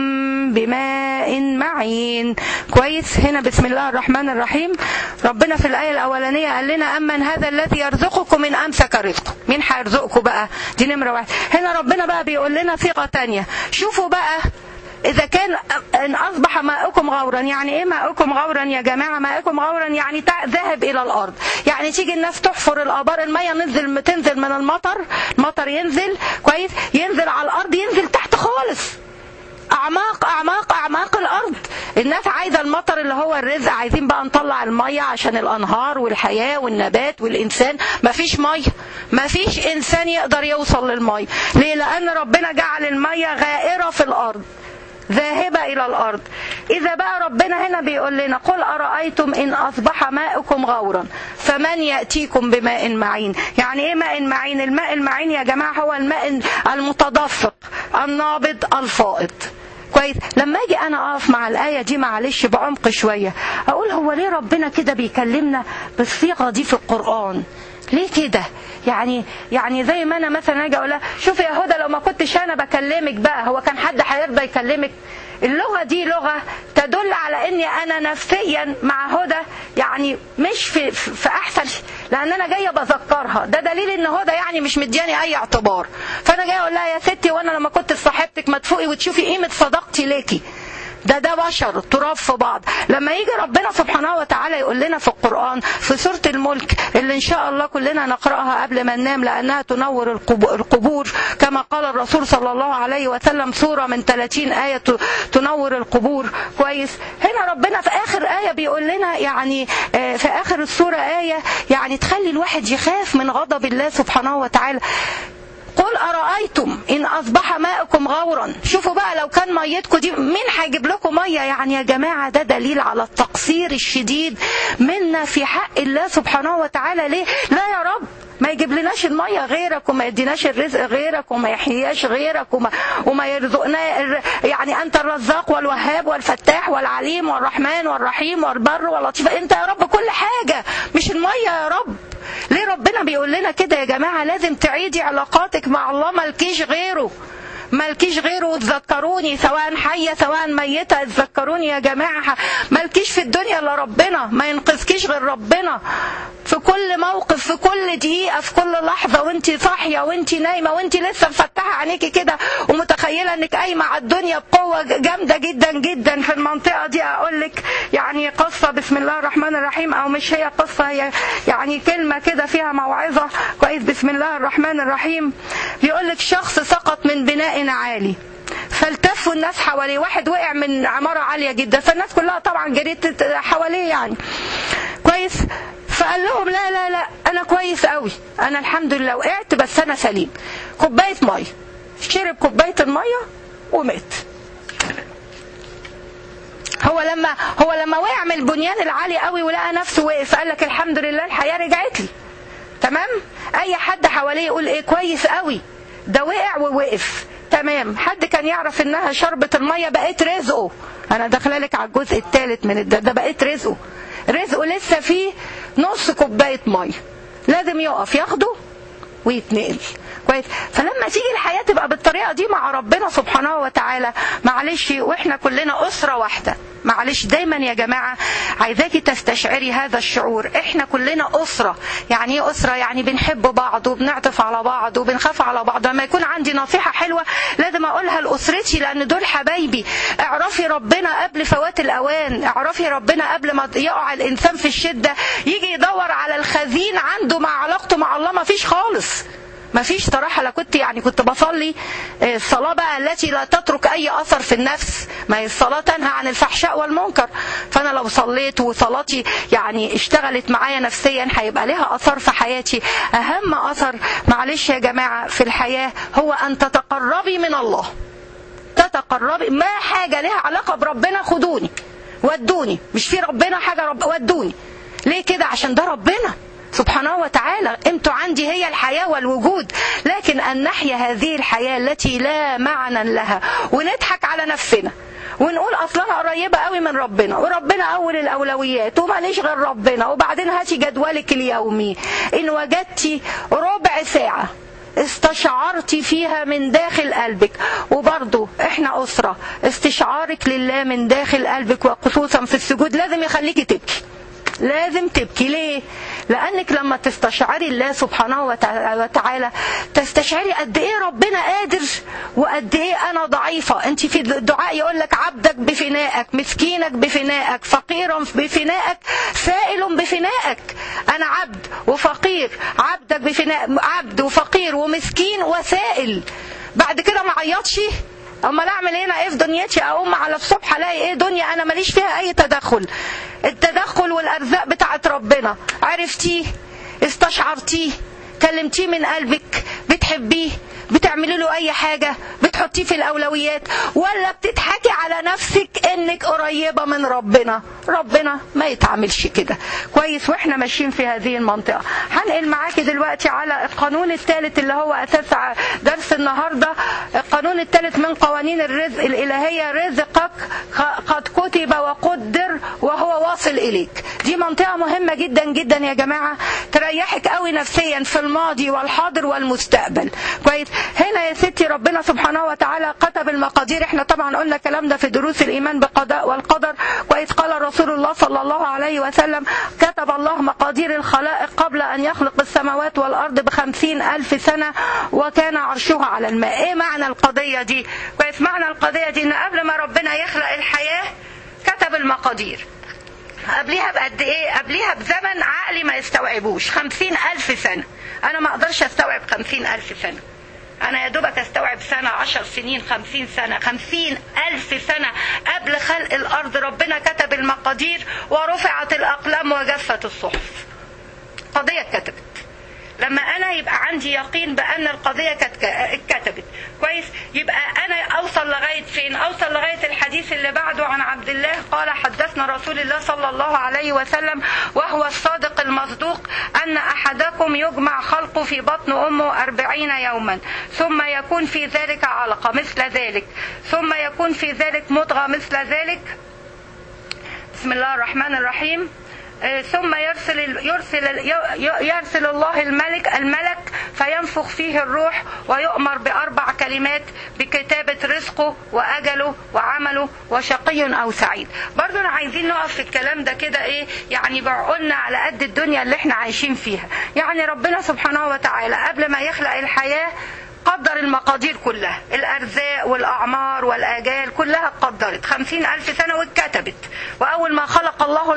بماء معين. كويس. هنا بسم الله الرحمن الرحيم ربنا في الآية الأولانية قال لنا أمن هذا الذي يرزقكم من أمسك رزقه. مين هيرزقكم بقى؟ دي نمرة واحد. هنا ربنا بقى بيقول لنا صيغة تانية. شوفوا بقى، إذا كان إن أصبح ماؤكم غورا، يعني إيه ماؤكم غورا يا جماعة؟ ماؤكم غورا يعني ذاهب إلى الأرض. يعني تيجي الناس تحفر الآبار، المية ننزل تنزل من المطر، المطر ينزل كويس، ينزل على الأرض، ينزل تحت خالص، أعماق أعماق أعماق الأرض. الناس عايزة المطر اللي هو الرزق، عايزين بقى نطلع المية عشان الأنهار والحياة والنبات والإنسان. مفيش مية، مفيش إنسان يقدر يوصل للمية. ليه؟ لأن ربنا جعل المية غائرة في الأرض، ذاهبة إلى الأرض. إذا بقى ربنا هنا بيقول لنا قل أرأيتم إن أصبح ماؤكم غورا فمن يأتيكم بماء معين. يعني إيه ماء معين؟ الماء المعين يا جماعة هو الماء المتدفق النابض الفائض. كويس. لما اجي انا اقف مع الايه دي معلش بعمق شويه، اقول هو ليه ربنا كده بيكلمنا بالصيغه دي في القران؟ ليه كده؟ يعني يعني زي ما انا مثلا اجي اقول لها شوفي يا هدى لو ما كنتش انا بكلمك بقى هو كان حد هيرضى يكلمك؟ اللغه دي لغه تدل على اني انا نفسيا مع هدى يعني مش في في احسن، لان انا جايه بذكرها. ده دليل ان هدى يعني مش مدياني اي اعتبار. فانا جايه اقول لها يا ستي وانا لما كنت صاحبتك ما تفوقي وتشوفي قيمه صداقتي ليكي، ده ده بشر تراب في بعض. لما يجي ربنا سبحانه وتعالى يقول لنا في القرآن في سورة الملك اللي إن شاء الله كلنا نقرأها قبل ما ننام لأنها تنور القبور كما قال الرسول صلى الله عليه وسلم، سورة من ثلاثين آية تنور القبور. كويس. هنا ربنا في آخر آية بيقول لنا يعني في آخر السورة آية يعني تخلي الواحد يخاف من غضب الله سبحانه وتعالى. قل أرأيتم إن أصبح ماءكم غورا. شوفوا بقى لو كان ميتكم دي مين هيجيب لكم مية؟ يعني يا جماعة ده دليل على التقصير الشديد منا في حق الله سبحانه وتعالى. ليه؟ لا يا رب ما يجيب لناش المية غيرك وما يديناش الرزق غيرك وما يحيياش غيرك وما, وما يرزقنا. يعني أنت الرزاق والوهاب والفتاح والعليم والرحمن والرحيم والبر واللطيف، أنت يا رب كل حاجة مش المية يا رب. ليه ربنا بيقول لنا كده يا جماعة؟ لازم تعيدي علاقاتك مع الله، مالكيش غيره مالكيش غيره. تذكروني سواء حية سواء ميتة، تذكروني يا جماعة. مالكيش في الدنيا الا ربنا، ما ينقذكيش غير ربنا في كل موقف، في كل دقيقة، في كل لحظة، وانت صاحية وانت نايمة وانت لسه مفتحة عينيكي كده ومتخيلة انك قايمة على الدنيا بقوة جامدة جدا جدا. في المنطقة دي اقول لك يعني قصة بسم الله الرحمن الرحيم، او مش هي قصة، هي يعني كلمة كده فيها موعظة. كويس. بسم الله الرحمن الرحيم. بيقول لك شخص سقط من بناء عالي فالتفوا الناس حواليه. واحد وقع من عمارة عالية جدا فالناس كلها طبعا جريت حواليه يعني. كويس. فقال لهم لا لا لا انا كويس قوي، انا الحمد لله وقعت بس انا سليم. كوباية مية. شرب كوباية المية ومات. هو لما هو لما وقع من البنيان العالي قوي ولقى نفسه وقف قال لك الحمد لله الحياة رجعت لي. تمام. اي حد حواليه يقول ايه كويس قوي ده وقع ووقف. تمام. حد كان يعرف انها شربت المية بقيت رزقه. انا داخله لك على الجزء الثالث من ده, ده بقيت رزقه. رزقه لسه فيه نص كوباية مية، لازم يقف ياخده ويتنقل. كويس. فلما تيجي الحياة تبقى بالطريقة دي مع ربنا سبحانه وتعالى، معلش واحنا كلنا أسرة واحدة. معلش دايما يا جماعة عايزاكي تستشعري هذا الشعور، احنا كلنا أسرة. يعني ايه أسرة؟ يعني بنحب بعض وبنعطف على بعض وبنخاف على بعض. لما يكون عندي نصيحة حلوة لازم أقولها لأسرتي لأن دول حبايبي. اعرفي ربنا قبل فوات الأوان، اعرفي ربنا قبل ما يقع الإنسان في الشدة يجي يدور على الخزين عنده مع علاقته مع الله. ما فيش خالص، ما فيش صراحة. لا كنت يعني كنت بصلي الصلاة بقى التي لا تترك أي أثر في النفس. ما هي الصلاة تنهى عن الفحشاء والمنكر، فأنا لو صليت وصلاتي يعني اشتغلت معايا نفسيا هيبقى لها أثر في حياتي. أهم أثر معلش يا جماعة في الحياة هو أن تتقربي من الله. تتقربي ما حاجة لها علاقة بربنا خدوني ودوني، مش في ربنا حاجة رب ودوني. ليه كده؟ عشان ده ربنا سبحانه وتعالى. انتوا عندي هي الحياة والوجود، لكن أن نحيا هذه الحياة التي لا معنى لها ونضحك على نفسنا ونقول أصلا قريبة قوي من ربنا وربنا أول الأولويات وماليش غير ربنا، وبعدين هاتي جدولك اليومي إن وجدتي ربع ساعة استشعرتي فيها من داخل قلبك. وبرضو احنا أسرة، استشعارك لله من داخل قلبك وخصوصا في السجود لازم يخليكي تبكي. لازم تبكي. ليه؟ لأنك لما تستشعري الله سبحانه وتعالى تستشعري قد ايه ربنا قادر وقد ايه انا ضعيفة. انت في الدعاء يقول لك عبدك بفنائك، مسكينك بفنائك، فقيرا بفنائك، سائل بفنائك. انا عبد وفقير، عبدك بفناء، عبد وفقير ومسكين وسائل. بعد كده ما عيطش اما اعمل هنا ايه في دنيتي؟ اقوم على الصبح الاقي ايه دنيا انا ماليش فيها اي تدخل. التدخل والارزاق بتاعت ربنا عرفتيه، استشعرتيه، كلمتيه من قلبك، بتحبيه، بتعملي له اي حاجة، بتحطيه في الاولويات، ولا بتضحكي على نفسك انك قريبة من ربنا؟ ربنا ما يتعاملش كده. كويس. واحنا ماشيين في هذه المنطقة هنقل معاكي دلوقتي على القانون الثالث اللي هو اساس درس النهاردة. القانون الثالث من قوانين الرزق الالهية، رزقك قد كتب وقدر وهو واصل اليك. دي منطقة مهمة جدا جدا يا جماعة، تريحك قوي نفسيا في الماضي والحاضر والمستقبل. كويس. هنا يا ستي ربنا سبحانه وتعالى كتب المقادير. احنا طبعا قلنا الكلام ده في دروس الإيمان بالقضاء والقدر. كويس. قال رسول الله صلى الله عليه وسلم كتب الله مقادير الخلائق قبل أن يخلق السماوات والأرض بخمسين ألف سنة وكان عرشه على الماء. ايه معنى القضية دي؟ كويس. معنى القضية دي ان قبل ما ربنا يخلق الحياة كتب المقادير. قبليها بقد ايه؟ قبليها بزمن عقلي ما يستوعبوش. خمسين ألف سنة. أنا ما أقدرش أستوعب خمسين ألف سنة. أنا يا دوبك أستوعب سنة، عشر سنين، خمسين سنة. خمسين ألف سنة قبل خلق الأرض ربنا كتب المقادير ورفعت الأقلام وجفت الصحف. قضية اتكتبت. لما أنا يبقى عندي يقين بأن القضية اتكتبت كويس، يبقى أنا أوصل لغاية فين؟ أوصل لغاية الحديث اللي بعده عن عبد الله قال حدثنا رسول الله صلى الله عليه وسلم وهو الصادق المصدوق أن أحدكم يجمع خلقه في بطن أمه أربعين يوما ثم يكون في ذلك علقة مثل ذلك ثم يكون في ذلك مضغة مثل ذلك. بسم الله الرحمن الرحيم. ثم يرسل يرسل يرسل الله الملك الملك فينفخ فيه الروح ويؤمر بأربع كلمات بكتابة رزقه وأجله وعمله وشقي أو سعيد. برضو عايزين نقف في الكلام ده كده ايه يعني بعقولنا على قد الدنيا اللي احنا عايشين فيها. يعني ربنا سبحانه وتعالى قبل ما يخلق الحياة قدر المقادير كلها، الأرزاق والأعمار والآجال كلها قدرت. خمسين ألف سنة واتكتبت. وأول ما خلق الله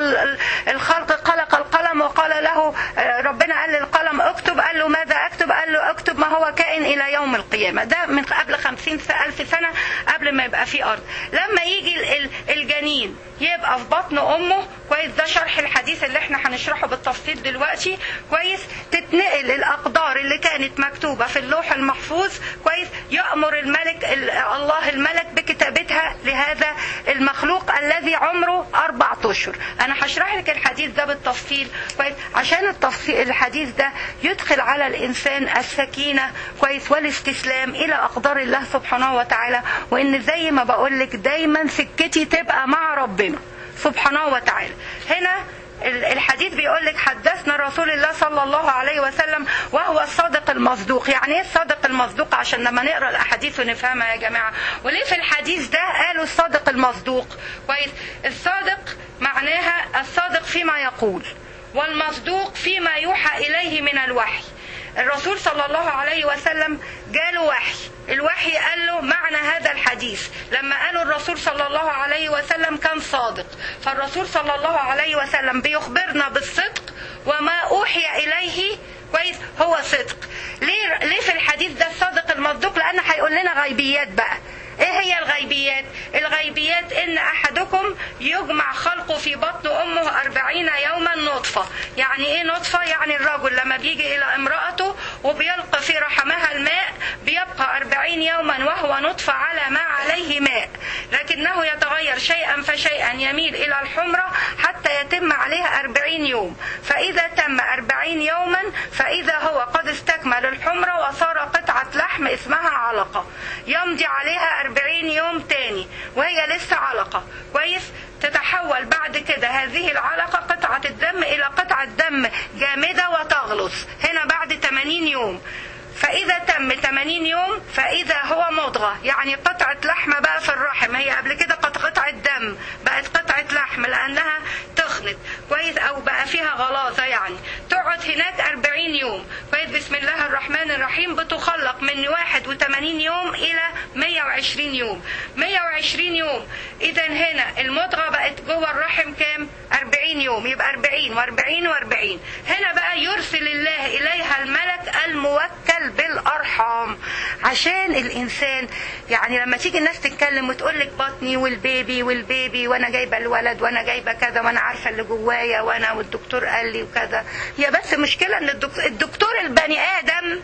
الخلق خلق القلم وقال له ربنا قال للقلم اكتب، قال له ماذا اكتب؟ قال له اكتب ما هو كائن إلى يوم القيامة. ده من قبل خمسين ألف سنة قبل ما يبقى في أرض. لما يجي الجنين يبقى في بطن أمه كويس، ده شرح الحديث اللي احنا هنشرحه بالتفصيل دلوقتي كويس، تتنقل الأقدار اللي كانت مكتوبة في اللوح المحفوظ كويس، يأمر الملك الله الملك بكتابتها لهذا المخلوق الذي عمره أربعة أشهر. أنا هشرح لك الحديث ده بالتفصيل كويس عشان التفصيل الحديث ده يدخل على الإنسان السكينة كويس والاستسلام إلى أقدار الله سبحانه وتعالى، وإن زي ما بقولك دايما سكتي تبقى مع ربنا سبحانه وتعالى. هنا الحديث بيقول لك حدثنا رسول الله صلى الله عليه وسلم وهو الصادق المصدوق. يعني ايه الصادق المصدوق؟ عشان لما نقرا الاحاديث ونفهمها يا جماعه. وليه في الحديث ده قالوا الصادق المصدوق كويس؟ الصادق معناها الصادق فيما يقول والمصدوق فيما يوحى اليه من الوحي. الرسول صلى الله عليه وسلم جاله وحي، الوحي قال له معنى هذا الحديث. لما قالوا الرسول صلى الله عليه وسلم كان صادق، فالرسول صلى الله عليه وسلم بيخبرنا بالصدق وما أوحي إليه كويس هو صدق. ليه ليه في الحديث ده الصادق المصدوق؟ لأن هيقول لنا غيبيات بقى. ايه هي الغيبيات؟ الغيبيات ان احدكم يجمع خلقه في بطن امه أربعين يوما نطفة. يعني ايه نطفة؟ يعني الرجل لما بيجي الى امرأته وبيلقى في رحمها الماء بيبقى أربعين يوما وهو نطفة على ما عليه ماء، لكنه يتغير شيئا فشيئا يميل الى الحمرة حتى يتم عليها أربعين يوم، فاذا تم أربعين يوما فاذا هو قد استكمل الحمرة وصار قطعة لحم اسمها علقة، يمضي عليها أربعين يوم تاني وهي لسه علقة كويس، تتحول بعد كده هذه العلقة قطعة الدم إلى قطعة دم جامدة وتغلص هنا بعد ثمانين يوم. فإذا تم ثمانين يوم فإذا هو مضغة، يعني قطعة لحمة بقى في الرحم. هي قبل كده قد قطعة دم بقت قطعة لحم لأنها تخنت كويس أو بقى فيها غلاظة، يعني تقعد هناك أربعين يوم كويس. بسم الله الرحمن الرحيم. بتخلق من واحد وثمانين يوم إلى مية وعشرين يوم. مية وعشرين يوم إذا هنا المضغة بقت جوه الرحم كام؟ أربعين يوم، يبقى أربعين وأربعين وأربعين. هنا بقى يرسل الله إليها الملك الموكل بالأرحام عشان الإنسان، يعني لما تيجي الناس تتكلم وتقول لك بطني والبيبي والبيبي وأنا جايبة الولد وأنا جايبة كذا وأنا عارفة اللي جوايا وأنا والدكتور قال لي وكذا، هي بس مشكلة إن الدكتور البني آدم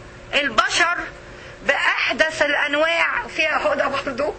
البشر بأحدث الأنواع فيها هدى برضه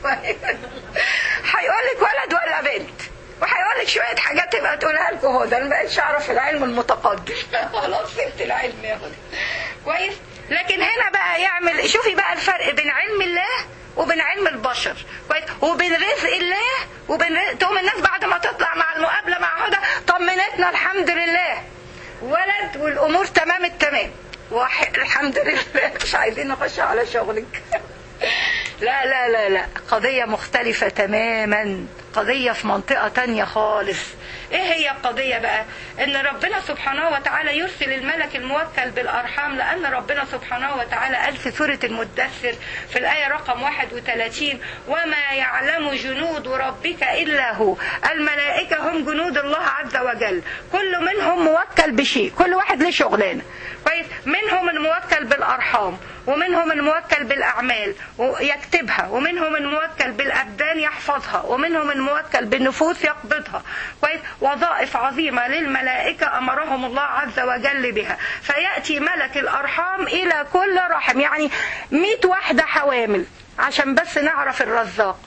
هيقول لك ولد ولا بنت وهيقول لك شويه حاجات تبقى تقولها لكم هدى. انا ما بقتش اعرف العلم المتقدم خلاص سبت العلم يا هدى كويس. لكن هنا بقى يعمل، شوفي بقى الفرق بين علم الله وبين علم البشر كويس، وبين رزق الله وبين رزق. تقوم الناس بعد ما تطلع مع المقابله مع هدى طمنتنا الحمد لله ولد والامور تمام التمام واحد الحمد لله مش عايزين نخش على شغلك. لا لا لا لا قضية مختلفة تماما، قضية في منطقة تانية خالص. ايه هي القضية بقى؟ ان ربنا سبحانه وتعالى يرسل الملك الموكل بالارحام، لان ربنا سبحانه وتعالى قال في سورة المدثر في الآية رقم واحد وثلاثين: وما يعلم جنود ربك الا هو. الملائكة هم جنود الله عز وجل، كل منهم موكل بشيء، كل واحد له شغلانة كويس. منهم الموكل بالارحام، ومنهم الموكل بالاعمال ويكتبها، ومنهم الموكل بالابدان يحفظها، ومنهم الموكل بالنفوس يقبضها كويس. وظائف عظيمة للملائكة امرهم الله عز وجل بها. فيأتي ملك الارحام الى كل رحم، يعني مئة واحدة حوامل عشان بس نعرف الرزاق،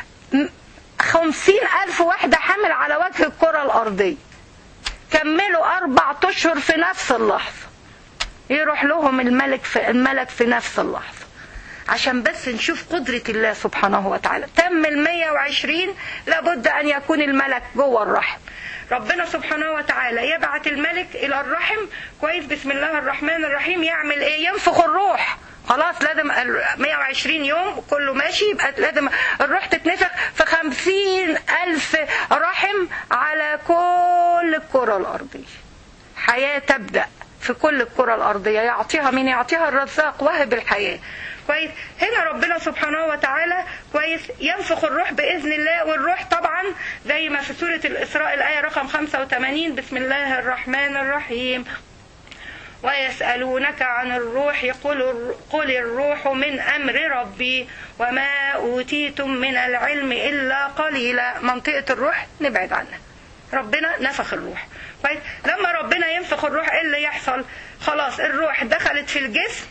خمسين الف واحدة حامل على وجه الكرة الارضية، كملوا اربع اشهر في نفس اللحظة يروح لهم الملك في الملك في نفس اللحظة، عشان بس نشوف قدرة الله سبحانه وتعالى. تم المية وعشرين لابد أن يكون الملك جوه الرحم. ربنا سبحانه وتعالى يبعث الملك إلى الرحم كويس. بسم الله الرحمن الرحيم. يعمل إيه؟ ينفخ الروح. خلاص لازم مية وعشرين يوم كله ماشي، يبقى لازم الروح تتنفخ في خمسين ألف رحم على كل الكرة الأرضية. حياة تبدأ في كل الكرة الأرضية. يعطيها مين؟ يعطيها الرزاق واهب الحياة كويس. هنا ربنا سبحانه وتعالى كويس ينفخ الروح بإذن الله. والروح طبعا زي ما في سورة الإسراء الآية رقم خمسة وثمانين: بسم الله الرحمن الرحيم: ويسألونك عن الروح قل قل الروح من أمر ربي وما أوتيتم من العلم إلا قليلا. منطقة الروح نبعد عنها. ربنا نفخ الروح كويس. لما ربنا ينفخ الروح ايه اللي يحصل؟ خلاص الروح دخلت في الجسم،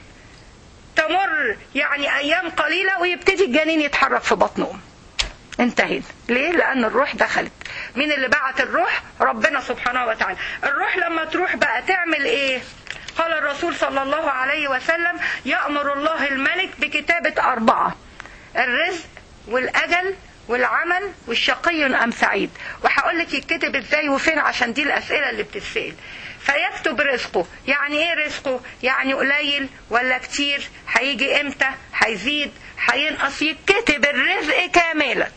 تمر يعني ايام قليلة ويبتدي الجنين يتحرك في بطن امه. انتهينا. ليه؟ لان الروح دخلت. مين اللي بعت الروح؟ ربنا سبحانه وتعالى. الروح لما تروح بقى تعمل ايه؟ قال الرسول صلى الله عليه وسلم: يأمر الله الملك بكتابة أربعة: الرزق والأجل والعمل والشقي أم سعيد. وهقول لك يتكتب ازاي وفين عشان دي الأسئلة اللي بتتسأل. فيكتب رزقه. يعني ايه رزقه؟ يعني قليل ولا كتير؟ هيجي امتى؟ هيزيد؟ هينقص؟ يتكتب الرزق كاملا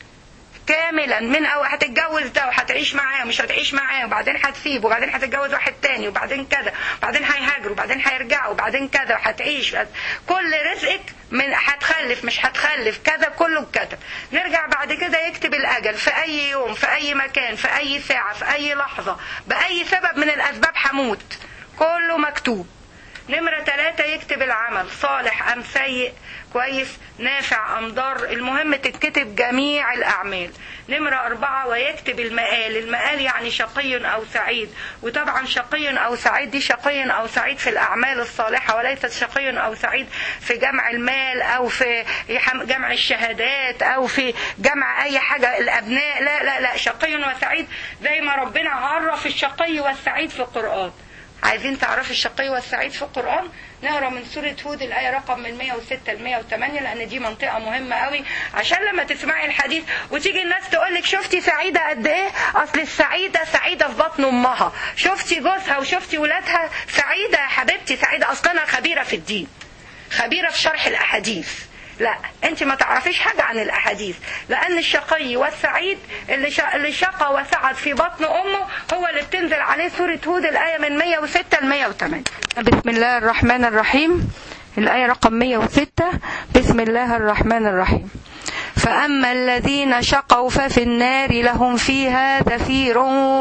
كاملا من او هتتجوز ده وهتعيش معاه ومش هتعيش معاه وبعدين هتسيبه وبعدين هتتجوز واحد تاني وبعدين كذا وبعدين هيهاجروا وبعدين هيرجعوا وبعدين كذا وهتعيش كل رزقك من هتخلف مش هتخلف كذا كله اتكتب. نرجع بعد كده يكتب الاجل في اي يوم في اي مكان في اي ساعة في اي لحظة باي سبب من الاسباب هموت، كله مكتوب. نمرة ثلاثة يكتب العمل صالح أم سيء كويس نافع أم ضار، المهم تكتب جميع الأعمال. نمرة أربعة ويكتب المآل. المآل يعني شقي أو سعيد. وطبعا شقي أو سعيد دي شقي أو سعيد في الأعمال الصالحة وليست شقي أو سعيد في جمع المال أو في جمع الشهادات أو في جمع أي حاجة الأبناء. لا لا لا شقي وسعيد زي ما ربنا عرف الشقي والسعيد في القرآن. عايزين تعرفوا الشقي والسعيد في القرآن؟ نقرأ من سورة هود الآية رقم من مية وستة ل مية وثمانية لأن دي منطقة مهمة قوي عشان لما تسمعي الحديث وتيجي الناس تقولك شفتي سعيدة قد ايه؟ أصل السعيدة سعيدة في بطن أمها. شفتي جوزها وشفتي ولادها سعيدة يا حبيبتي سعيدة أصلا خبيرة في الدين خبيرة في شرح الأحاديث. لا انت ما تعرفيش حاجة عن الأحاديث لأن الشقي والسعيد اللي شقى وسعد في بطن أمه هو اللي بتنزل عليه سورة هود الآية من مية وستة ل مية وثمانية. بسم الله الرحمن الرحيم. الآية رقم مية وستة. بسم الله الرحمن الرحيم. فأما الذين شقوا ففي النار لهم فيها زفير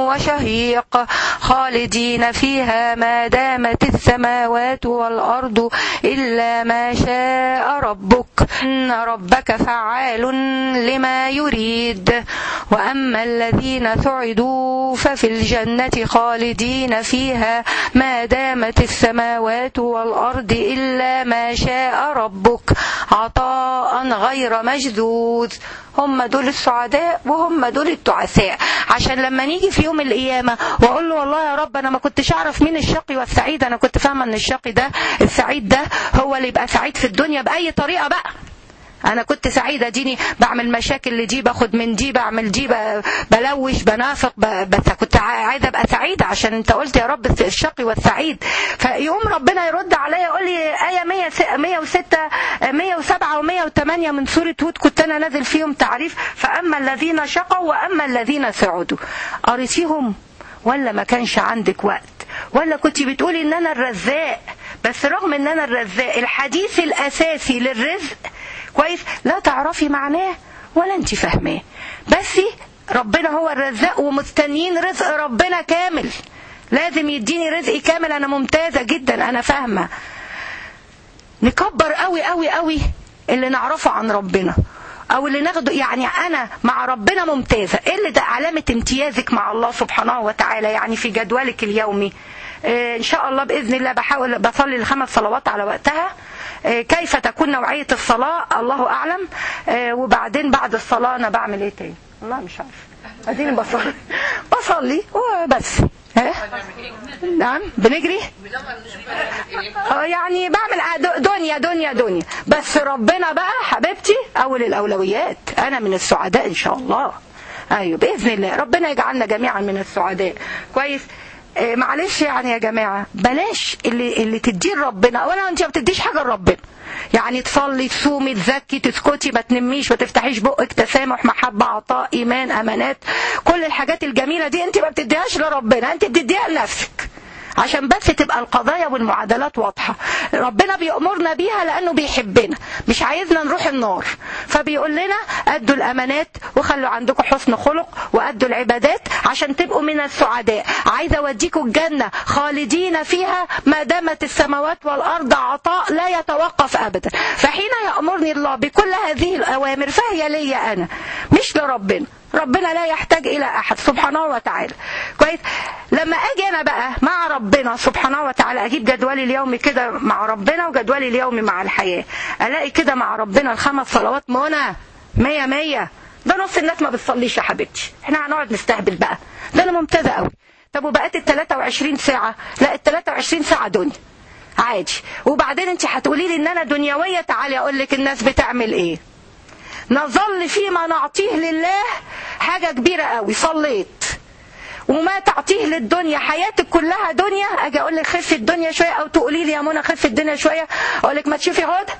وشهيق خالدين فيها ما دامت السماوات والأرض إلا ما شاء ربك إن ربك فعال لما يريد. وأما الذين سعدوا ففي الجنة خالدين فيها ما دامت السماوات والأرض إلا ما شاء ربك عطاء غير مجذوذ. هم دول السعداء وهم دول التعساء. عشان لما نيجي في يوم القيامة واقول له والله يا رب انا ما كنتش اعرف مين الشقي والسعيد، انا كنت فاهمه ان الشقي ده السعيد ده هو اللي يبقى سعيد في الدنيا باي طريقه بقى انا كنت سعيده، ديني بعمل مشاكل لدي، باخد من دي، بعمل دي، بلوش، بنافق، بس كنت عايزه ابقى سعيده عشان انت قلت يا رب الشقي والسعيد. فيقوم ربنا يرد عليا يقول لي ايه مية وستة مية وسبعة ومية وثمانية من سوره هود كنت انا نازل فيهم تعريف، فاما الذين شقوا واما الذين سعدوا. قريتيهم ولا ما كانش عندك وقت؟ ولا كنت بتقولي ان انا الرزاق؟ بس رغم ان انا الرزاق الحديث الاساسي للرزق كويس لا تعرفي معناه ولا انت فاهماه، بس ربنا هو الرزاق ومستنيين رزق ربنا كامل، لازم يديني رزق كامل. انا ممتازة جدا، انا فاهمة. نكبر قوي قوي قوي اللي نعرفه عن ربنا او اللي ناخده، يعني انا مع ربنا ممتازة. ايه اللي ده علامة امتيازك مع الله سبحانه وتعالى؟ يعني في جدولك اليومي إيه ان شاء الله باذن الله بحاول بصلي الخمس صلوات على وقتها. إيه كيف تكون نوعية الصلاة الله اعلم. إيه وبعدين بعد الصلاة انا بعمل ايه تاني؟ والله مش عارف، اديني بصلي بصلي وبس. ها نعم بنجري يعني بعمل دنيا دنيا دنيا، بس ربنا بقى حبيبتي اول الاولويات. انا من السعداء ان شاء الله، ايوه باذن الله ربنا يجعلنا جميعا من السعداء. كويس. إيه معلش يعني يا جماعه بلاش اللي اللي تديه ربنا. اولا انت ما بتديش حاجه لربنا، يعني تصلي تصومي تزكي تسكتي ما تنميش ما تفتحيش بقك، تسامح محبه عطاء ايمان امانات، كل الحاجات الجميله دي انت ما بتديهاش لربنا، انت بتديها لنفسك عشان بس تبقى القضايا والمعادلات واضحة. ربنا بيأمرنا بيها لأنه بيحبنا، مش عايزنا نروح النار، فبيقول لنا أدوا الأمانات وخلوا عندكم حسن خلق وأدوا العبادات عشان تبقوا من السعداء. عايزة أوديكم الجنة خالدين فيها ما دامت السماوات والأرض عطاء لا يتوقف أبدا. فحين يأمرني الله بكل هذه الأوامر فهي لي أنا مش لربنا. ربنا لا يحتاج إلى أحد سبحانه وتعالى. كويس. لما أجي أنا بقى مع ربنا سبحانه وتعالى أجيب جدولي اليومي كده مع ربنا وجدولي اليومي مع الحياة، ألاقي كده مع ربنا الخمس صلوات منى مية مية. ده نص الناس ما بتصليش يا حبيبتي، احنا هنقعد نستهبل بقى، ده أنا ممتازة قوي. طب وبقت ال ثلاثة وعشرين ساعة؟ لا ال ثلاثة وعشرين ساعة دنيا عادي. وبعدين انت هتقولي لي ان انا دنيوية، تعالي اقول لك الناس بتعمل ايه. نظل فيما نعطيه لله حاجة كبيرة قوي، صليت وما تعطيه للدنيا حياتك كلها دنيا، اجي اقول لك خفي الدنيا شوية، او تقولي لي يا منى خفي الدنيا شوية، اقول لك ما تشوفي هدى.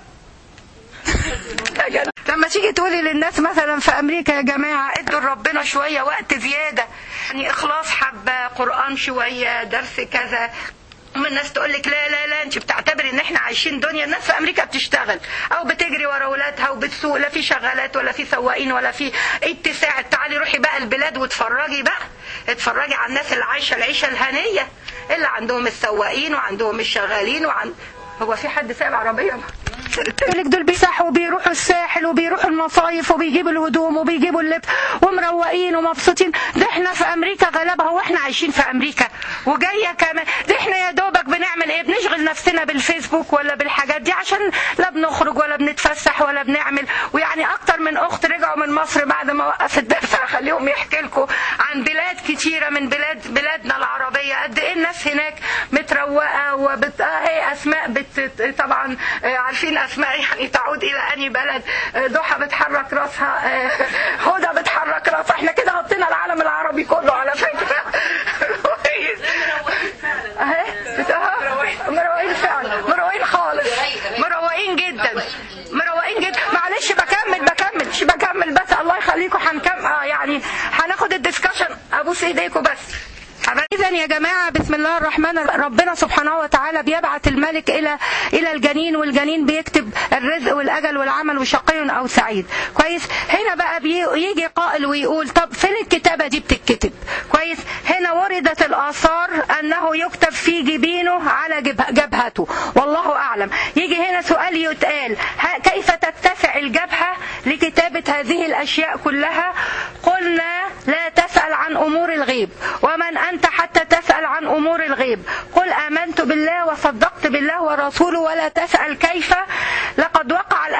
لما تيجي تقولي للناس مثلا في امريكا يا جماعة ادوا لربنا شوية وقت زيادة، يعني اخلاص حبة، قرآن شوية، درس كذا، من الناس تقول لك لا لا لا انت بتعتبر ان احنا عايشين دنيا. الناس في امريكا بتشتغل او بتجري ورا اولادها وبتسوق، لا في شغالات ولا في سواقين ولا في اتساع. تعالي روحي بقى البلاد واتفرجي بقى، اتفرجي على الناس اللي عايشه العيشه الهنيه، اللي عندهم السواقين وعندهم الشغالين وعند هو في حد سايق عربيه لك دول بيسحوا وبيروحوا الساحل وبيروحوا المصايف وبيجيبوا الهدوم وبيجيبوا اللبس ومروقين ومبسوطين. ده احنا في امريكا غلبها واحنا عايشين في امريكا وجايه كمان. ده احنا يا دوبك بنعمل ايه؟ بنشغل نفسنا بالفيسبوك ولا بالحاجات دي عشان لا بنخرج ولا بنتفسح ولا بنعمل. ويعني اكتر من اخت رجعوا من مصر بعد ما وقفت الدرس، هخليهم يحكي لكم عن بلاد كتيره من بلاد بلادنا العربيه قد ايه الناس هناك متروقه وبت اهي اسماء بت طبعا عارفين اسماء يعني تعود الى اني بلد. ضحى بتحرك راسها، هدى بتحرك راسها، احنا كده غطينا العالم العربي كله على فكره. اهي مروقين فعلا، مروقين خالص، مروقين جدا، مروقين جدا. معلش بكمل بكمل مش بكمل بس الله يخليكم هنكمل اه يعني هناخد الدسكشن. ابوس ايديكم بس. إذا يا جماعة بسم الله الرحمن الرحيم، ربنا سبحانه وتعالى بيبعث الملك إلى إلى الجنين، والجنين بيكتب الرزق والأجل والعمل وشقي أو سعيد. كويس. هنا بقى بيجي قائل ويقول طب فين الكتابة دي بتتكتب؟ كويس. هنا وردت الآثار أنه يكتب في جبينه على جبهته والله أعلم. يجي هنا سؤال يتقال كيف تتسع الجبهة لكتابة هذه الأشياء كلها؟ قلنا لا تسأل عن أمور الغيب، ومن أنت حتى تسأل عن أمور الغيب؟ قل آمنت بالله وصدقت بالله ورسوله ولا تسأل كيف. لقد وقع الآن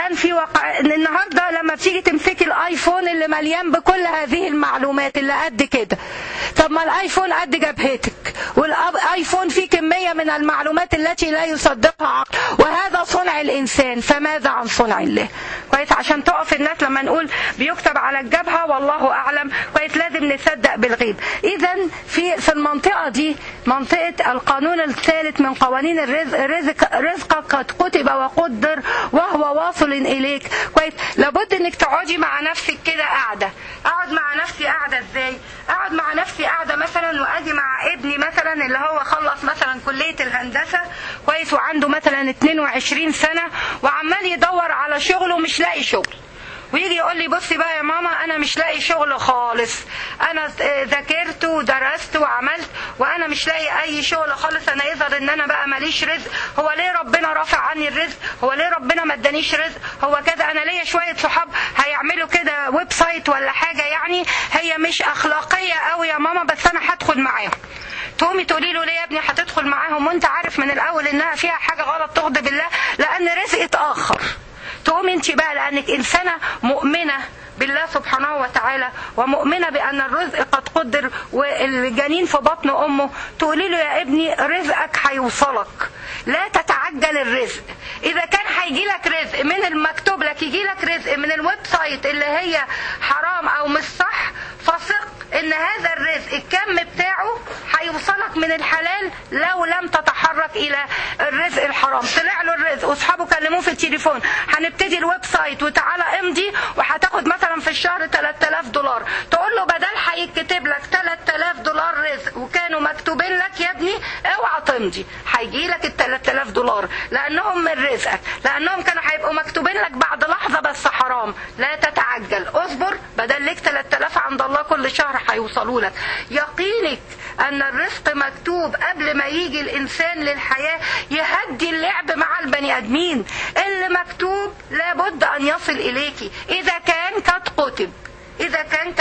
الآن في واقع النهاردة لما بتيجي تمسكي الايفون اللي مليان بكل هذه المعلومات اللي قد كده، طب ما الايفون قد جبهتك، والايفون فيه كمية من المعلومات التي لا يصدقها عقل، وهذا صنع الانسان، فماذا عن صنع الله؟ كويس، عشان تقف الناس لما نقول بيكتب على الجبهة والله اعلم، كويس، لازم نصدق بالغيب. اذا في في المنطقة دي، منطقة القانون الثالث من قوانين الرزق، رزق رزقك قد كتب وقدر وهو واصل اليك. كويس، لابد انك تقعدي مع نفسك كده قاعدة. اقعد مع نفسي قاعدة ازاي؟ اقعد مع نفسي قاعدة مثلا واجي مع ابني مثلا اللي هو خلص مثلا كلية الهندسة، كويس، وعنده مثلا اتنين وعشرين سنة وعمال يدور على شغل ومش لاقي شغل، ويجي يقول لي بصي بقى يا ماما انا مش لاقي شغل خالص، انا ذاكرت ودرست وعملت وانا مش لاقي اي شغل خالص، انا يظهر ان انا بقى ماليش رزق، هو ليه ربنا رافع عني الرزق؟ هو ليه ربنا ما ادانيش رزق؟ هو كذا، انا ليا شويه صحاب هيعملوا كده ويب سايت ولا حاجه، يعني هي مش اخلاقيه قوي يا ماما بس انا هدخل معاهم. تقومي تقولي له ليه يا ابني هتدخل معاهم وانت عارف من الاول انها فيها حاجه غلط تغضب الله؟ لان رزق اتاخر. تقومي انت بقى لانك انسانه مؤمنه بالله سبحانه وتعالى ومؤمنة بأن الرزق قد قدر والجنين في بطن أمه، تقولي له يا ابني رزقك هيوصلك، لا تتعجل الرزق. إذا كان هيجي لك رزق من المكتوب لك، يجي لك رزق من الويب سايت اللي هي حرام أو مش صح، فثق إن هذا الرزق الكم بتاعه هيوصلك من الحلال لو لم تتحرك إلى الرزق الحرام. طلع له الرزق وأصحابه كلموه في التليفون هنبتدي الويب سايت وتعالى امضي وهتاخد مثلا في الشهر ثلاثة آلاف دولار، تقول له بدل هيتكتب لك ثلاثة آلاف دولار رزق وكانوا مكتوبين لك يا ابني اوعى تمضي، هيجي لك ال ثلاثة آلاف دولار لانهم من رزقك، لانهم كانوا هيبقوا مكتوبين لك بعد لحظه بس حرام. لا تتعجل، اصبر، بدل لك ثلاثة آلاف عند الله كل شهر هيوصلوا لك. يقينك ان الرزق مكتوب قبل ما يجي الانسان للحياه يهدي اللعب مع البني ادمين. اللي مكتوب لابد ان يصل اليك، اذا كان قد كتب، إذا كان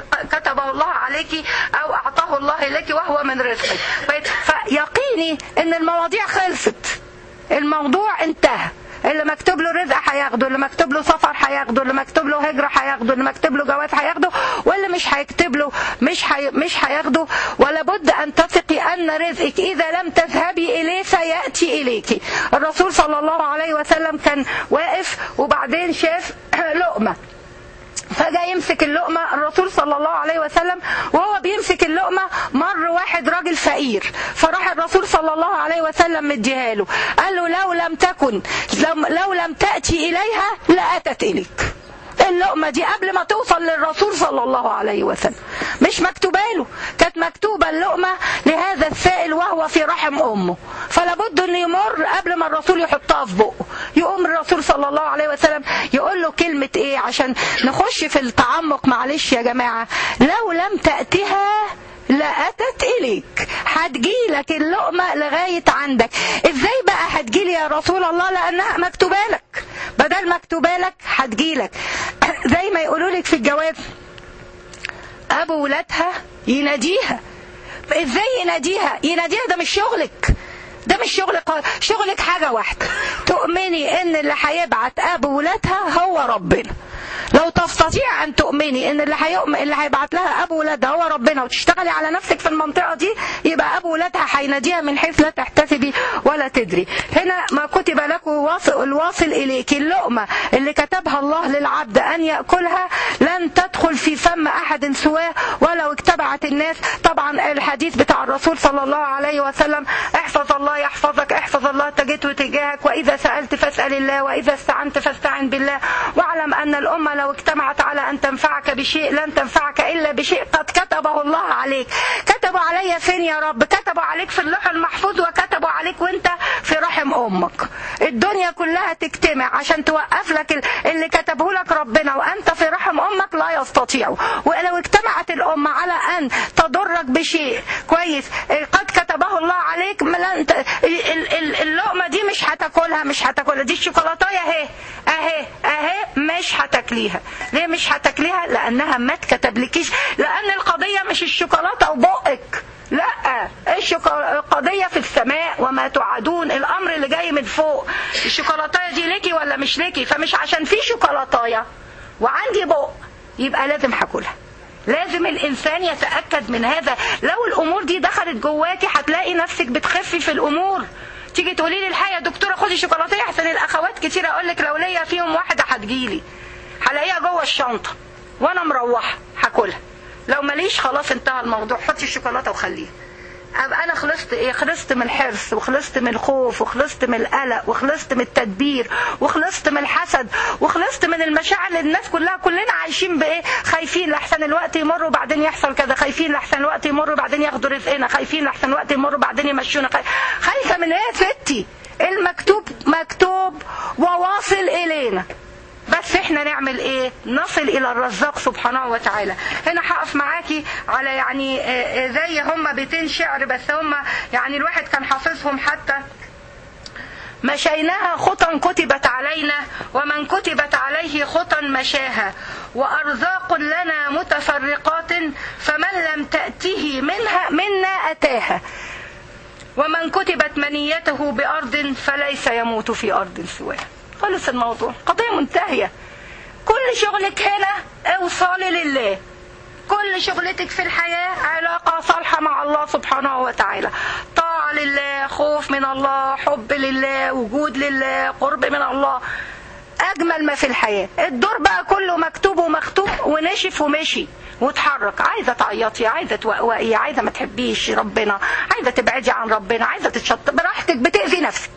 كتبه الله عليك أو أعطاه الله لك وهو من رزقك. فيقيني إن المواضيع خلصت، الموضوع انتهى. اللي مكتوب له رزق هياخده، اللي مكتوب له سفر هياخده، اللي مكتوب له هجرة هياخده، اللي مكتوب له جواز هياخده، واللي مش هيكتب له مش حي... مش هياخده. ولا بد أن تثقي أن رزقك إذا لم تذهبي إليه سيأتي إليك. الرسول صلى الله عليه وسلم كان واقف وبعدين شاف لقمة، فجاء يمسك اللقمة الرسول صلى الله عليه وسلم، وهو بيمسك اللقمة مر واحد راجل فقير، فراح الرسول صلى الله عليه وسلم مديها له، قال له لو لم تكن لو لم تأتي إليها لأتت إليك. اللقمة دي قبل ما توصل للرسول صلى الله عليه وسلم مش مكتوبة له، كانت مكتوبة اللقمة لهذا السائل وهو في رحم أمه، فلابد أن يمر قبل ما الرسول يحطها في بقه. يقوم الرسول صلى الله عليه وسلم يقول له كلمة إيه عشان نخش في التعمق؟ معلش يا جماعة، لو لم تأتها لأتت إليك، هتجيلك اللقمة لغاية عندك. إزاي بقى هتجيلي يا رسول الله؟ لأنها مكتوبة لك، بدل مكتوبة لك هتجيلك. زي ما يقولوا لك في الجواز أبو ولادها يناديها. إزاي يناديها؟ يناديها ده مش شغلك، ده مش شغلك، شغلك حاجة واحدة، تؤمني ان اللي هيبعت ابو ولادها هو ربنا. لو تستطيع ان تؤمني ان اللي هيؤمن اللي هيبعت لها ابو ولادها هو ربنا، وتشتغلي على نفسك في المنطقة دي، يبقى ابو ولادها هيناديها من حيث لا تحتسبي ولا تدري. هنا ما كتب لكم واصل الواصل اليك، اللقمة اللي كتبها الله للعبد ان يأكلها لن تدخل في فم احد سواه ولو اتبعت الناس. طبعا الحديث بتاع الرسول صلى الله عليه وسلم، احفظ الله يحفظك، احفظ الله تجده تجاهك، واذا سألت فاسأل الله، واذا استعنت فاستعن بالله، واعلم ان الامة لو اجتمعت على ان تنفعك بشيء لن تنفعك الا بشيء قد كتبه الله عليك. كتبوا عليا فين يا رب؟ كتبوا عليك في اللوح المحفوظ، وكتبوا عليك وانت في رحم امك. الدنيا كلها تجتمع عشان توقف لك اللي كتبه لك ربنا وانت في رحم امك، لا يستطيعوا. ولو اجتمعت الامة على ان تضرك بشيء كويس قد كتبه الله عليك، اللقمة دي مش هتاكلها، مش هتاكلها. دي الشوكولاتايه اهي اهي اهي مش هتاكليها. ليه مش هتاكليها؟ لانها ما اتكتبلكيش، لان القضية مش الشوكولاتة وبقك، لا، القضية في السماء وما توعدون، الامر اللي جاي من فوق. الشوكولاتايه دي ليكي ولا مش ليكي؟ فمش عشان في شوكولاتايه وعندي بق يبقى لازم هاكلها. لازم الانسان يتاكد من هذا. لو الامور دي دخلت جواكي هتلاقي نفسك بتخفي في الامور. تيجي تقولي لي الحقيقه يا دكتوره خدي شوكولاتايه احسن الاخوات كتير، اقول لك لو ليا فيهم واحده هتجيلي هلاقيها جوه الشنطه وانا مروحه هاكلها. لو ماليش خلاص انتهى الموضوع، حطي الشوكولاته وخليها. ابقى انا خلصت ايه؟ خلصت من الحرص، وخلصت من الخوف، وخلصت من القلق، وخلصت من التدبير، وخلصت من الحسد، وخلصت من المشاعر اللي الناس كلها كلنا عايشين بايه؟ خايفين لحسن الوقت يمر وبعدين يحصل كذا، خايفين لحسن الوقت يمر وبعدين ياخدوا رزقنا، خايفين لحسن الوقت يمر وبعدين يمشونا. خايفه من ايه يا ستي؟ المكتوب مكتوب وواصل الينا، بس احنا نعمل ايه؟ نصل الى الرزاق سبحانه وتعالى. هنا هقف معاكي على يعني زي هم بيتين شعر، بس هم يعني الواحد كان حافظهم حتى. مشيناها خطا كتبت علينا، ومن كتبت عليه خطا مشاها، وأرزاق لنا متفرقات، فمن لم تأته منها منا أتاها، ومن كتبت منيته بأرض فليس يموت في أرض سواها. خلص الموضوع، قضية منتهية. كل شغلك هنا اوصالي لله، كل شغلتك في الحياة علاقة صالحة مع الله سبحانه وتعالى، طاعة لله، خوف من الله، حب لله، وجود لله، قرب من الله، أجمل ما في الحياة. الدور بقى كله مكتوب ومختوب ونشف ومشي وتحرك. عايزة تعيطي، عايزة توقوقي، عايزة ما تحبيش ربنا، عايزة تبعدي عن ربنا، عايزة تتشط براحتك، بتأذي نفسك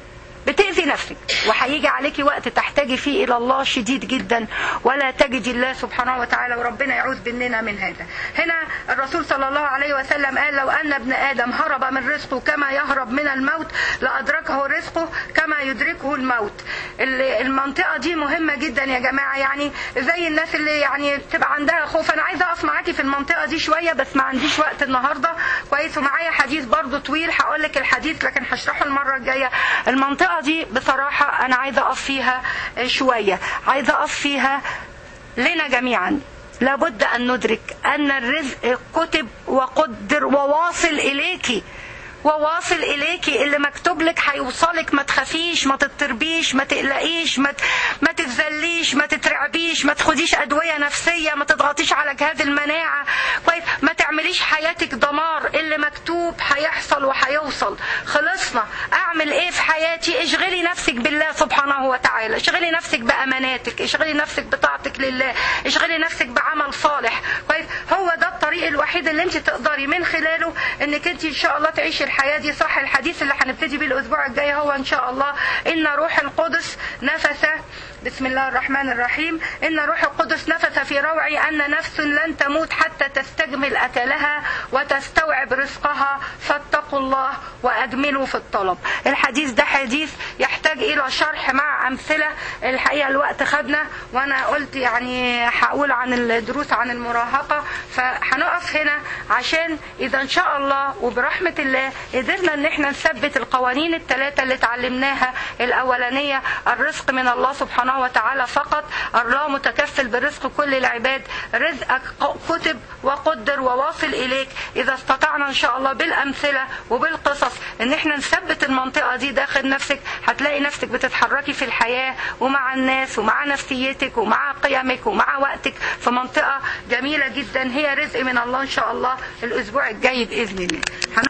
بتأذي نفسك، وهيجي عليكي وقت تحتاجي فيه إلى الله شديد جدا ولا تجدي الله سبحانه وتعالى، وربنا يعوذ بنا من هذا. هنا الرسول صلى الله عليه وسلم قال لو أن ابن آدم هرب من رزقه كما يهرب من الموت لأدركه رزقه كما يدركه الموت. المنطقة دي مهمة جدا يا جماعة، يعني زي الناس اللي يعني تبقى عندها خوف. أنا عايزة أقف معاكي في المنطقة دي شوية بس ما عنديش وقت النهاردة كويس، ومعايا حديث برضو طويل هقول لك الحديث لكن هشرحه المرة الجاية. المنطقة دي بصراحة أنا عايزة أقف فيها شوية، عايزة أقف فيها لنا جميعا. لابد أن ندرك أن الرزق كتب وقدر وواصل إليكي، وواصل إليكي. اللي مكتوب لك هيوصلك، ما تخافيش، ما تضطربيش، ما تقلقيش، ما ما تتذليش، ما تترعبيش، ما تاخديش أدوية نفسية، ما تضغطيش على جهاز المناعة كويس، ما تعمليش حياتك دمار. اللي مكتوب هيحصل وهيوصل. خلصنا. أعمل إيه في حياتي؟ اشغلي نفسك بالله سبحانه وتعالى، اشغلي نفسك بأماناتك، اشغلي نفسك بطاعتك لله، اشغلي نفسك بعمل صالح كويس. هو ده الطريق الوحيد اللي انت تقدري من خلاله انك انت ان شاء الله تعيشي الحياة دي صح. الحديث اللي هنبتدي بيه الأسبوع الجاي هو إن شاء الله إن روح القدس نفث، بسم الله الرحمن الرحيم، إن روح القدس نفث في روعي أن نفس لن تموت حتى تستجمل أكلها وتستوعب رزقها، فاتقوا الله وأجملوا في الطلب. الحديث ده حديث يحتاج إلى شرح مع أمثلة. الحقيقة الوقت خدنا، وأنا قلت يعني هقول عن الدروس عن المراهقة، فهنقف هنا عشان إذا إن شاء الله وبرحمة الله قدرنا إن احنا نثبت القوانين الثلاثة اللي اتعلمناها. الأولانية الرزق من الله سبحانه وتعالى فقط، الله متكفل برزق كل العباد، رزقك كتب وقدر وواصل إليك. إذا استطعنا إن شاء الله بالأمثلة وبالقصص إن احنا نثبت المنطقة دي داخل نفسك، هتلاقي نفسك بتتحركي في الحياة ومع الناس ومع نفسيتك ومع قيمك ومع وقتك في منطقة جميلة جدا هي رزق من الله إن شاء الله الأسبوع الجاي بإذن الله.